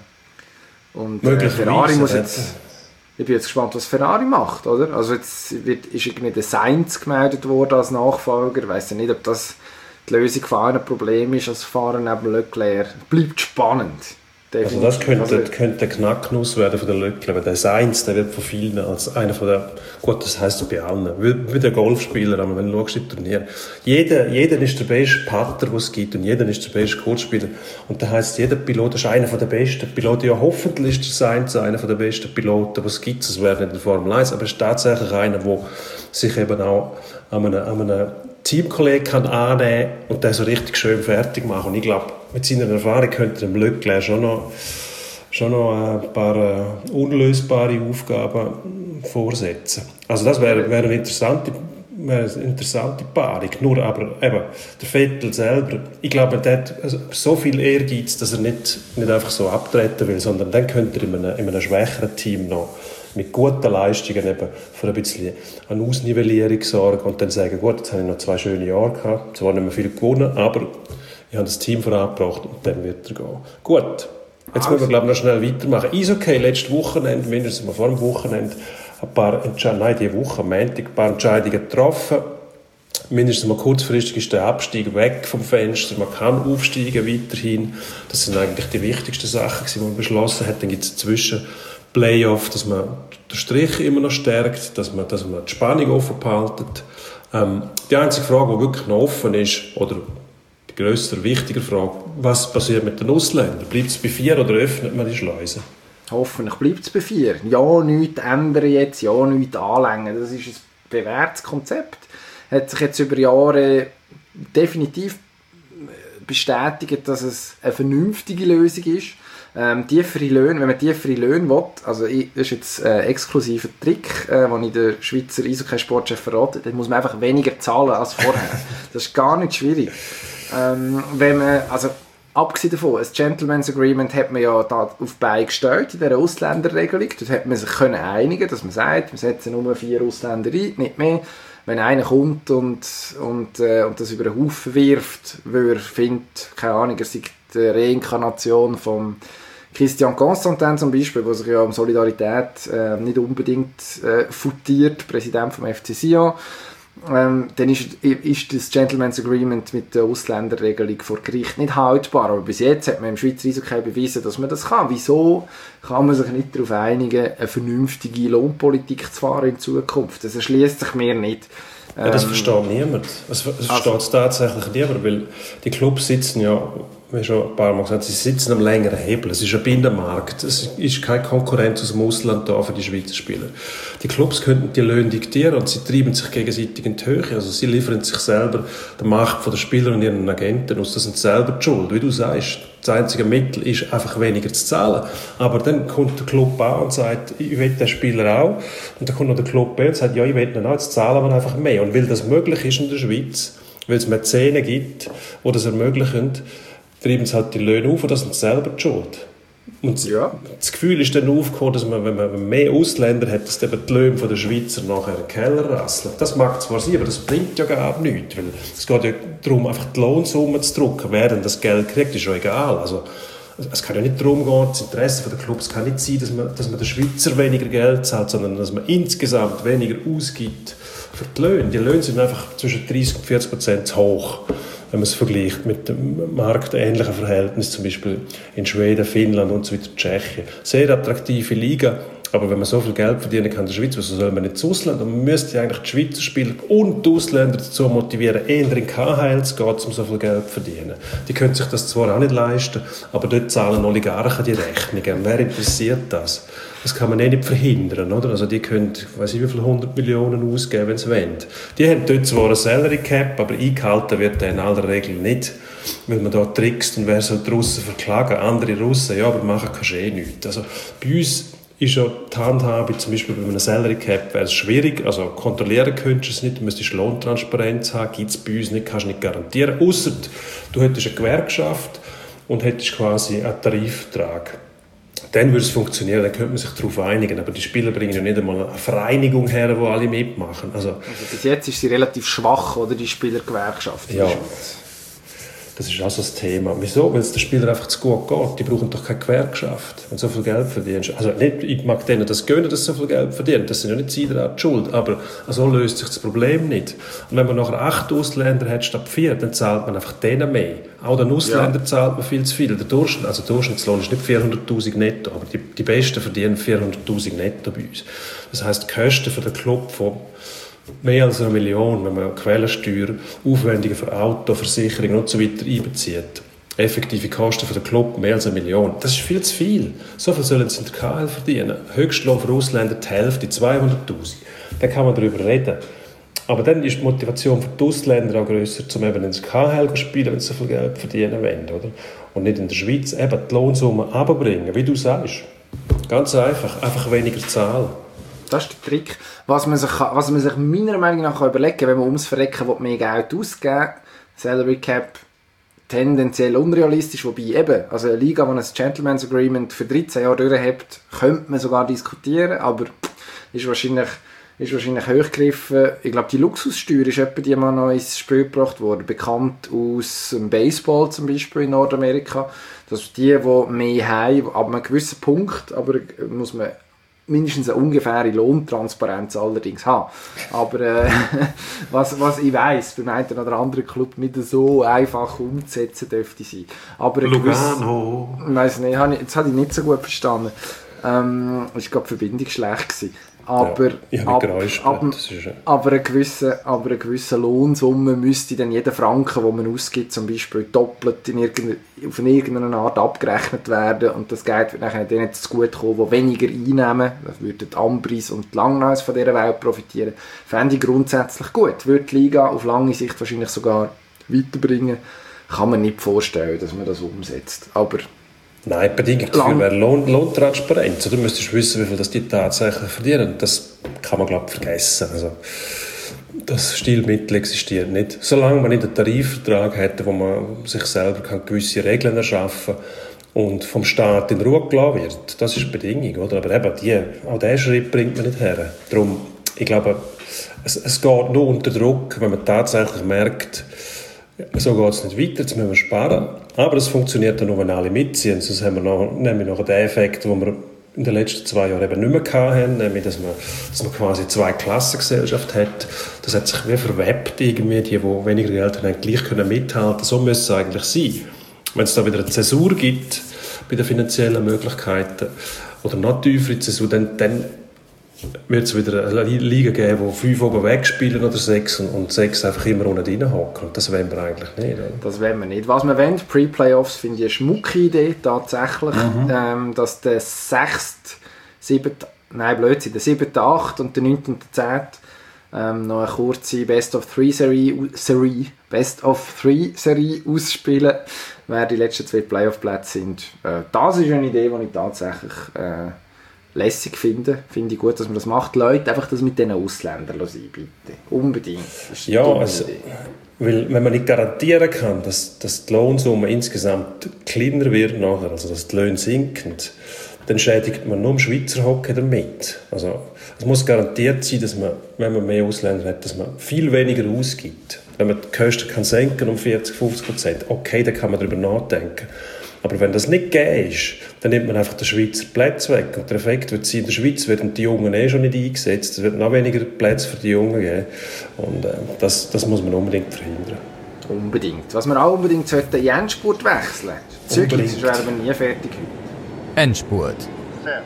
Und äh, Ferrari muss jetzt... Ich bin jetzt gespannt, was Ferrari macht, oder? Also jetzt wird, ist irgendwie der Sainz gemeldet worden als Nachfolger. Ich weiss ja nicht, ob das die Lösung von einem Problem ist, als Fahrer neben Leclerc. Bleibt spannend. Definitiv. Also das könnte, also, könnte ein Knacknuss werden von der Leclerc, weil der Sainz, der wird von vielen als einer von der, gut, das heisst so bei allen, wie, wie der Golfspieler, aber wenn du schaust im Turnier, jeder, jeder ist der beste Putter, den es gibt, und jeder ist der beste Kurzspieler. Und das heisst, jeder Pilot ist einer von der besten Piloten. Ja, hoffentlich ist der Sainz einer von der besten Piloten, was es gibt. Es wäre nicht in der Formel eins, aber es ist tatsächlich einer, der sich eben auch an einem, an einem Teamkollegen kann annehmen und den so richtig schön fertig machen. Und ich glaube, mit seiner Erfahrung könnte dem Leclerc schon noch, schon noch ein paar uh, unlösbare Aufgaben vorsetzen. Also das wäre, wäre eine interessante, wäre eine interessante Paarung. Nur aber eben, der Vettel selber, ich glaube, der hat so viel Ehrgeiz, dass er nicht, nicht einfach so abtreten will, sondern dann könnte er in einem, in einem schwächeren Team noch mit guten Leistungen eben für ein bisschen eine Ausnivellierung sorgen und dann sagen, gut, jetzt habe ich noch zwei schöne Jahre gehabt, zwar nicht mehr viel gewonnen, aber ich habe das Team vorangebracht und dann wird er gehen. Gut, jetzt also. müssen wir glaube ich noch schnell weitermachen. Eishockey, letztes Wochenende, mindestens mal vor dem Wochenende, ein paar Entscheidungen, nein, diese Woche, am Montag, ein paar Entscheidungen getroffen. Mindestens mal kurzfristig ist der Abstieg weg vom Fenster, man kann aufsteigen weiterhin. Das sind eigentlich die wichtigsten Sachen, die man beschlossen hat. Dann gibt es zwischen Playoff, dass man den Strich immer noch stärkt, dass man, dass man die Spannung offen behaltet. Ähm, die einzige Frage, die wirklich noch offen ist, oder die grössere, wichtige Frage, was passiert mit den Ausländern? Bleibt es bei vier oder öffnet man die Schleuse? Hoffentlich bleibt es bei vier. Ja, nichts ändern jetzt, ja, nichts anlängen. Das ist ein bewährtes Konzept. Hat sich jetzt über Jahre definitiv bestätigt, dass es eine vernünftige Lösung ist. Ähm, tiefere Löhne, wenn man tiefere Löhne will, also ich, das ist jetzt ein exklusiver Trick, äh, den ich der Schweizer Eishockey-Sportchef verrate, dann muss man einfach weniger zahlen als vorher. Das ist gar nicht schwierig. Ähm, wenn man, also abgesehen davon, ein Gentleman's Agreement hat man ja da auf die Beine gestellt in dieser Ausländerregelung. Dort hat man sich können einigen, dass man sagt, wir setzen nur vier Ausländer ein, nicht mehr. Wenn einer kommt und, und, äh, und das über den Haufen wirft, weil er findet, keine Ahnung, er sei die Reinkarnation von Christian Constantin zum Beispiel, der sich ja um Solidarität äh, nicht unbedingt äh, futiert, Präsident vom F C Sion, ähm, dann ist, ist das Gentleman's Agreement mit der Ausländerregelung vor Gericht nicht haltbar. Aber bis jetzt hat man im Schweizer Eishockey bewiesen, dass man das kann. Wieso kann man sich nicht darauf einigen, eine vernünftige Lohnpolitik zu fahren in Zukunft? Das erschließt sich mir nicht. Ja, das versteht niemand. Das, das versteht also, tatsächlich niemand, weil die Clubs sitzen ja wie schon ein paar Mal gesagt, sie sitzen am längeren Hebel. Es ist ein Binnenmarkt. Es ist keine Konkurrenz aus dem Ausland da für die Schweizer Spieler. Die Clubs könnten die Löhne diktieren und sie treiben sich gegenseitig in die Höhe. Also sie liefern sich selber der Macht der Spieler und ihren Agenten aus. Das sind selber die Schuld. Wie du sagst, das einzige Mittel ist einfach weniger zu zahlen. Aber dann kommt der Club an und sagt, ich will den Spieler auch. Und dann kommt noch der Club B und sagt, ja, ich will ihn auch, jetzt zahlen wir einfach mehr. Und weil das möglich ist in der Schweiz, weil es Mäzene gibt, die das ermöglichen, treiben sie halt die Löhne auf und das sind selber die Schuld. Und ja. Das Gefühl ist dann aufgekommen, dass man, wenn man mehr Ausländer hat, dass eben die Löhne der Schweizer nachher in den Keller rasseln. Das mag zwar sein, aber das bringt ja gar nichts, weil es geht ja darum, einfach die Lohnsumme zu drücken. Wer denn das Geld kriegt, ist ja egal. Also, es kann ja nicht darum gehen, das Interesse der Clubs kann nicht sein, dass man, dass man den Schweizer weniger Geld zahlt, sondern dass man insgesamt weniger ausgibt für die Löhne. Die Löhne sind einfach zwischen dreißig und vierzig Prozent zu hoch, wenn man es vergleicht mit dem marktähnlichen Verhältnis, zum Beispiel in Schweden, Finnland und so weiter, Tschechien. Sehr attraktive Liga, aber wenn man so viel Geld verdienen kann in der Schweiz, wieso soll man nicht ins Ausland? Und man müsste eigentlich die Schweizer Spieler und die Ausländer dazu motivieren, eher in K H L zu gehen, um so viel Geld zu verdienen. Die können sich das zwar auch nicht leisten, aber dort zahlen Oligarchen die Rechnungen. Wer interessiert das? Das kann man eh nicht verhindern, oder? Also die können, ich weiss nicht, wie viele hundert Millionen ausgeben, wenn sie wollen. Die haben dort zwar ein Salary Cap, aber eingehalten wird der in aller Regel nicht, weil man da trickst und wer soll die Russen verklagen? Andere Russen, ja, aber machen kannst du eh nichts. Also bei uns ist ja die Handhabe, zum Beispiel bei einem Salary Cap, wäre es schwierig, also kontrollieren könntest du es nicht, du müsstest Lohntransparenz haben, gibt es bei uns nicht, kannst du nicht garantieren, ausser du hättest eine Gewerkschaft und hättest quasi einen Tarifvertrag. Dann würde es funktionieren, dann könnte man sich darauf einigen. Aber die Spieler bringen ja nicht einmal eine Vereinigung her, wo alle mitmachen. Also, also bis jetzt ist sie relativ schwach, oder, die Spielergewerkschaft in ja, der Schweiz. Das ist auch so das Thema. Wieso? Weil es den Spielern einfach zu gut geht. Die brauchen doch keine Gewerkschaft, wenn du so viel Geld verdienst. Also nicht, ich mag denen das gönnen, dass sie so viel Geld verdienen. Das sind ja nicht sie daran die Schuld. Aber so löst sich das Problem nicht. Und wenn man nachher acht Ausländer hat statt vier, dann zahlt man einfach denen mehr. Auch den Ausländern ja. zahlt man viel zu viel. Der Durchschnitt, also der Durchschnittslohn ist nicht vierhunderttausend netto, aber die, die Besten verdienen vierhunderttausend netto bei uns. Das heisst, die Kosten für den Club von mehr als eine Million, wenn man Quellensteuer, Aufwendungen für Auto, Versicherung und so weiter einbezieht. Effektive Kosten für den Club mehr als eine Million. Das ist viel zu viel. So viel sollen sie in der K H L verdienen. Höchstlohn für Ausländer die Hälfte, zweihunderttausend. Dann kann man darüber reden. Aber dann ist die Motivation für die Ausländer auch grösser, um eben ins K H L zu spielen, wenn sie so viel Geld verdienen wollen. Oder? Und nicht in der Schweiz eben die Lohnsumme runterbringen, wie du sagst. Ganz einfach, einfach weniger zahlen. Das ist der Trick. Was man sich, was man sich meiner Meinung nach überlegen kann, wenn man ums Verrecken will, mehr Geld ausgeben, Salary Cap tendenziell unrealistisch, wobei eben, also eine Liga, die ein Gentleman's Agreement für dreizehn Jahre durchhebt, könnte man sogar diskutieren, aber ist wahrscheinlich, ist wahrscheinlich hochgegriffen. Ich glaube, die Luxussteuer ist etwa die mal noch ins Spiel gebracht worden, bekannt aus dem Baseball zum Beispiel in Nordamerika, dass die, die mehr haben, ab einem gewissen Punkt, aber muss man mindestens eine ungefähre Lohntransparenz allerdings haben. Aber äh, was, was ich weiss, beim einen oder anderen Club nicht so einfach umzusetzen dürfte sein. Aber Lugano. Ich weiss nicht, jetzt habe ich nicht so gut verstanden. Ähm, es war gerade die Verbindung schlecht gewesen. Aber, ja, ich ab, ab, aber, eine gewisse, aber eine gewisse Lohnsumme müsste dann jeder Franken, den man ausgibt, zum Beispiel doppelt in irgendeine, auf irgendeine Art abgerechnet werden und das Geld wird nachher denen zugutekommen, die weniger einnehmen. Das würden die Ambris und die Langnäs von dieser Welt profitieren. Fände ich grundsätzlich gut. Würde die Liga auf lange Sicht wahrscheinlich sogar weiterbringen. Kann man nicht vorstellen, dass man das umsetzt. Aber nein, die Bedingung dafür wäre Lohn, Lohntransparenz. Du müsstest wissen, wie viel das die tatsächlich verdienen. Das kann man, glaube ich, vergessen. Also, das Stilmittel existiert nicht. Solange man nicht einen Tarifvertrag hätte, wo man sich selber kann gewisse Regeln erschaffen kann und vom Staat in Ruhe gelassen wird. Das ist die Bedingung. Oder? Aber eben, die, auch diesen Schritt bringt man nicht her. Darum, ich glaube, es, es geht nur unter Druck, wenn man tatsächlich merkt, so geht es nicht weiter, jetzt müssen wir sparen. Aber es funktioniert dann nur, wenn alle mitziehen. Sonst haben wir noch, nämlich noch den Effekt, den wir in den letzten zwei Jahren eben nicht mehr hatten, nämlich dass man, dass man quasi zwei Klassengesellschaft hat. Das hat sich wie verwebt irgendwie, die, die weniger Geld haben, gleich können mithalten. So müsste es eigentlich sein. Wenn es da wieder eine Zäsur gibt bei den finanziellen Möglichkeiten oder noch tiefere Zäsur, dann, dann wird es wieder eine Liga geben, wo fünf oben wegspielen oder sechs und, und sechs einfach immer unten drin hocken. Und das wollen wir eigentlich nicht. Oder? Das wollen wir nicht. Was wir wollen, Pre-Playoffs, finde ich eine schmucke Idee, tatsächlich. Mhm. Ähm, dass der sechste, siebte, nein, Blödsinn, der siebte, achte und der neunte und der zehnte ähm, noch eine kurze Best-of-Three-Serie Serie, Best-of-Three-Serie ausspielen, wer die letzten zwei Playoff-Plätze sind. Äh, das ist eine Idee, die ich tatsächlich äh, lässig finde. Finde ich gut, dass man das macht. Leute, einfach das mit diesen Ausländern sein, bitte. Unbedingt. Ja, also, weil wenn man nicht garantieren kann, dass, dass die Lohnsumme insgesamt kleiner wird nachher, also dass die Löhne sinken, dann schädigt man nur im Schweizer Hockey damit. Also es muss garantiert sein, dass man, wenn man mehr Ausländer hat, dass man viel weniger ausgibt. Wenn man die Kosten kann senken um vierzig, fünfzig Prozent, okay, dann kann man darüber nachdenken. Aber wenn das nicht gegeben ist, dann nimmt man einfach den Schweizer Platz weg. Und der Effekt wird sein, in der Schweiz werden die Jungen eh schon nicht eingesetzt. Es wird noch weniger Plätze für die Jungen geben. Und äh, das, das muss man unbedingt verhindern. Unbedingt. Was wir auch unbedingt sollten, in Endspurt wechseln. Zügig, sonst wären wir nie fertig. Endspurt. Fair.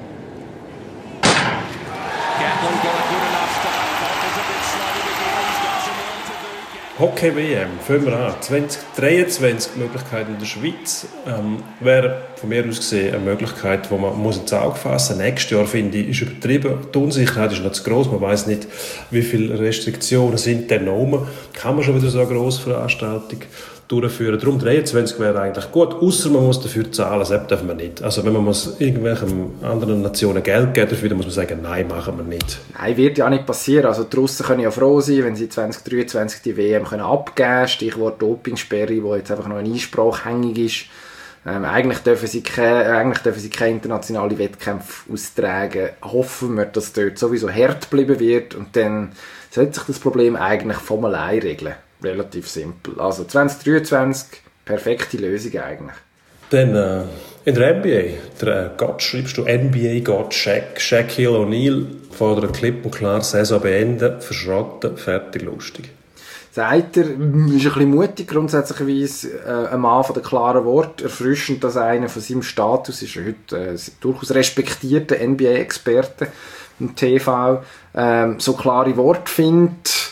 Hockey-W M, fangen wir an. zwanzig dreiundzwanzig Möglichkeiten in der Schweiz. Ähm, wäre von mir aus gesehen eine Möglichkeit, die man muss ins Auge fassen muss. Nächstes Jahr, finde ich, ist übertrieben. Die Unsicherheit ist noch zu gross. Man weiss nicht, wie viele Restriktionen sind denn noch rum. Kann man schon wieder so eine grosse Veranstaltung durchführen. Darum dreiundzwanzig wäre eigentlich gut, außer man muss dafür zahlen, das dürfen wir nicht. Also wenn man muss irgendwelchen anderen Nationen Geld geben dafür, dann muss man sagen, nein, machen wir nicht. Nein, wird ja nicht passieren. Also die Russen können ja froh sein, wenn sie zwanzig dreiundzwanzig die W M können abgeben können. Stichwort Dopingsperre, wo jetzt einfach noch eine Einsprache hängig ist. Ähm, eigentlich, dürfen sie keine, eigentlich dürfen sie keine internationalen Wettkämpfe austragen. Hoffen wir, dass dort sowieso hart bleiben wird und dann sollte sich das Problem eigentlich von allein regeln. Relativ simpel. Also zwanzig dreiundzwanzig, perfekte Lösung eigentlich. Dann äh, in der N B A, der äh, Gott, schreibst du N B A-Gott Shaq, Shaquille O'Neal, fordert klipp und klar Saison beenden, verschrotten, fertig, lustig. Sagt er, ist ein bisschen mutig, grundsätzlich äh, ein Mann von den klaren Worten, erfrischend, dass einer von seinem Status ist, er heute äh, durchaus respektierter N B A-Experte im T V, ähm, so klare Worte findet.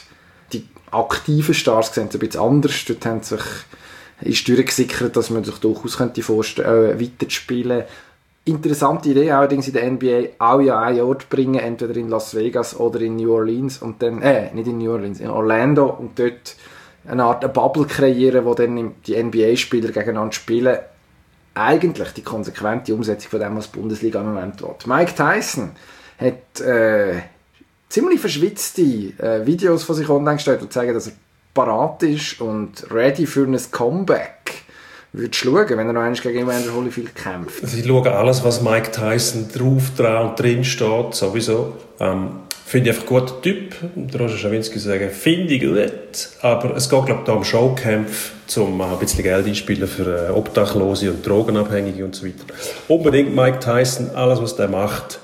Aktive Stars sehen es ein bisschen anders. Dort haben sich, ist durchgesickert, dass man sich durchaus könnte vorstellen, äh, weiter zu spielen. Interessante Idee allerdings in der N B A, auch ja einen Ort bringen, entweder in Las Vegas oder in New Orleans und dann, äh, nicht in New Orleans, in Orlando und dort eine Art eine Bubble kreieren, wo dann die N B A-Spieler gegeneinander spielen. Eigentlich die konsequente Umsetzung von dem, was die Bundesliga im Moment will. Mike Tyson hat äh, ziemlich verschwitzte äh, Videos von sich online gestellt und zeigen, dass er parat ist und ready für ein Comeback. Würdest du schauen, wenn er noch einmal gegen Evander Holyfield kämpft? Sie schauen alles, was Mike Tyson drauf, dran und drin steht, sowieso. Ähm, finde ich einfach ein guter Typ. Der Roger Schawinski sagen, finde ich gut. Aber es geht, glaube ich, da um Showkämpfe, um ein bisschen Geld einspielen für äh, Obdachlose und Drogenabhängige und so weiter. Unbedingt Mike Tyson, alles, was der macht,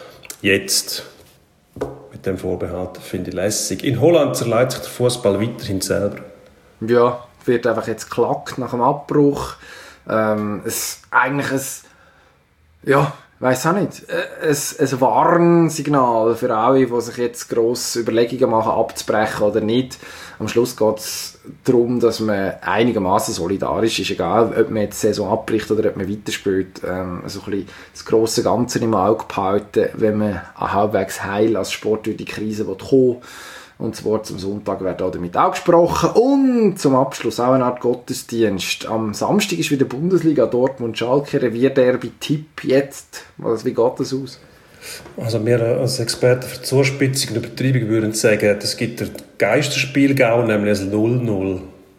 jetzt. Mit dem Vorbehalt finde ich lässig. In Holland zerleidet sich der Fußball weiterhin selber. Ja, wird einfach jetzt geklackt nach dem Abbruch. Ähm, es eigentlich ein, ja, weiss auch nicht, ein, ein Warnsignal für alle, die sich jetzt grosse Überlegungen machen, abzubrechen oder nicht. Am Schluss geht es darum, dass man einigermaßen solidarisch ist, egal ob man jetzt die Saison abbricht oder ob man weiterspielt. Ähm, so ein bisschen das grosse Ganze im Auge behalten, wenn man halbwegs heil als Sport durch die Krise kommen will. Und das Wort zum Sonntag wird auch damit auch gesprochen. Und zum Abschluss auch eine Art Gottesdienst. Am Samstag ist wieder Bundesliga, Dortmund-Schalke, Revierderby-Tipp jetzt. Wie geht das aus? Also wir als Experten für Zuspitzung und Übertreibung würden sagen, es gibt ein Geisterspiel-Gau, nämlich ein null null.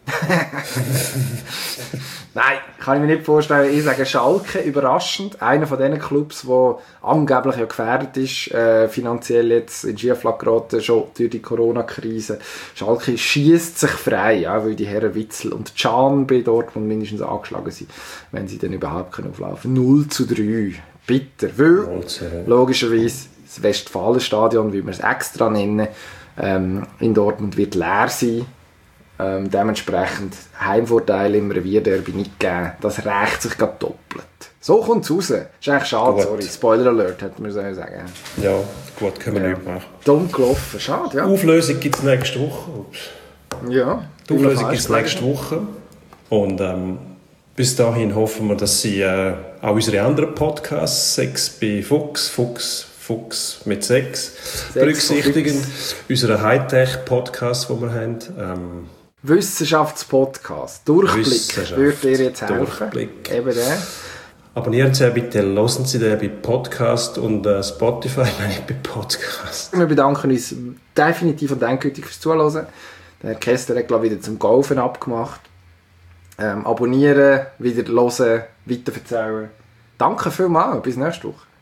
Nein, kann ich mir nicht vorstellen. Ich sage Schalke, überraschend. Einer von diesen Clubs, der angeblich ja gefährdet ist, äh, finanziell jetzt in Schieflage geraten, schon durch die Corona-Krise. Schalke schiesst sich frei, ja, weil die Herren Witzel und Can bei Dortmund mindestens angeschlagen sind, wenn sie dann überhaupt können auflaufen. null zu drei. Bitter. Weil, logischerweise, das Westfalenstadion, wie wir es extra nennen, ähm, in Dortmund wird leer sein. Ähm, dementsprechend Heimvorteil im Revierderby nicht gegeben. Das rächt sich gerade doppelt. So kommt es raus. Ist eigentlich schade, Gut. sorry. Spoiler Alert, hätte man so sagen. Ja, gut, können wir Ja. nicht machen. Dumm gelaufen, schade, ja. Auflösung gibt es nächste Woche. Ja. Die Auflösung gibt es nächste Woche. Und ähm, bis dahin hoffen wir, dass Sie äh, auch unsere anderen Podcasts, sechs bei Fuchs, Fuchs, Fuchs mit sechs, berücksichtigen. Unsere Hightech-Podcasts, die wir haben. Ähm, Wissenschaftspodcast. Durchblick Wissenschaft, würde dir jetzt helfen. Durchblick. Eben der. Abonnieren Sie bitte, hören Sie den bei Podcast und äh, Spotify, nein, nicht bei Podcast. Wir bedanken uns definitiv und endgültig fürs Zuhören. Der Herr Kessler hat, glaube ich, wieder zum Golfen abgemacht. Ähm, abonnieren, wieder hören, weiterverzählen. Danke vielmals. Bis nächste Woche.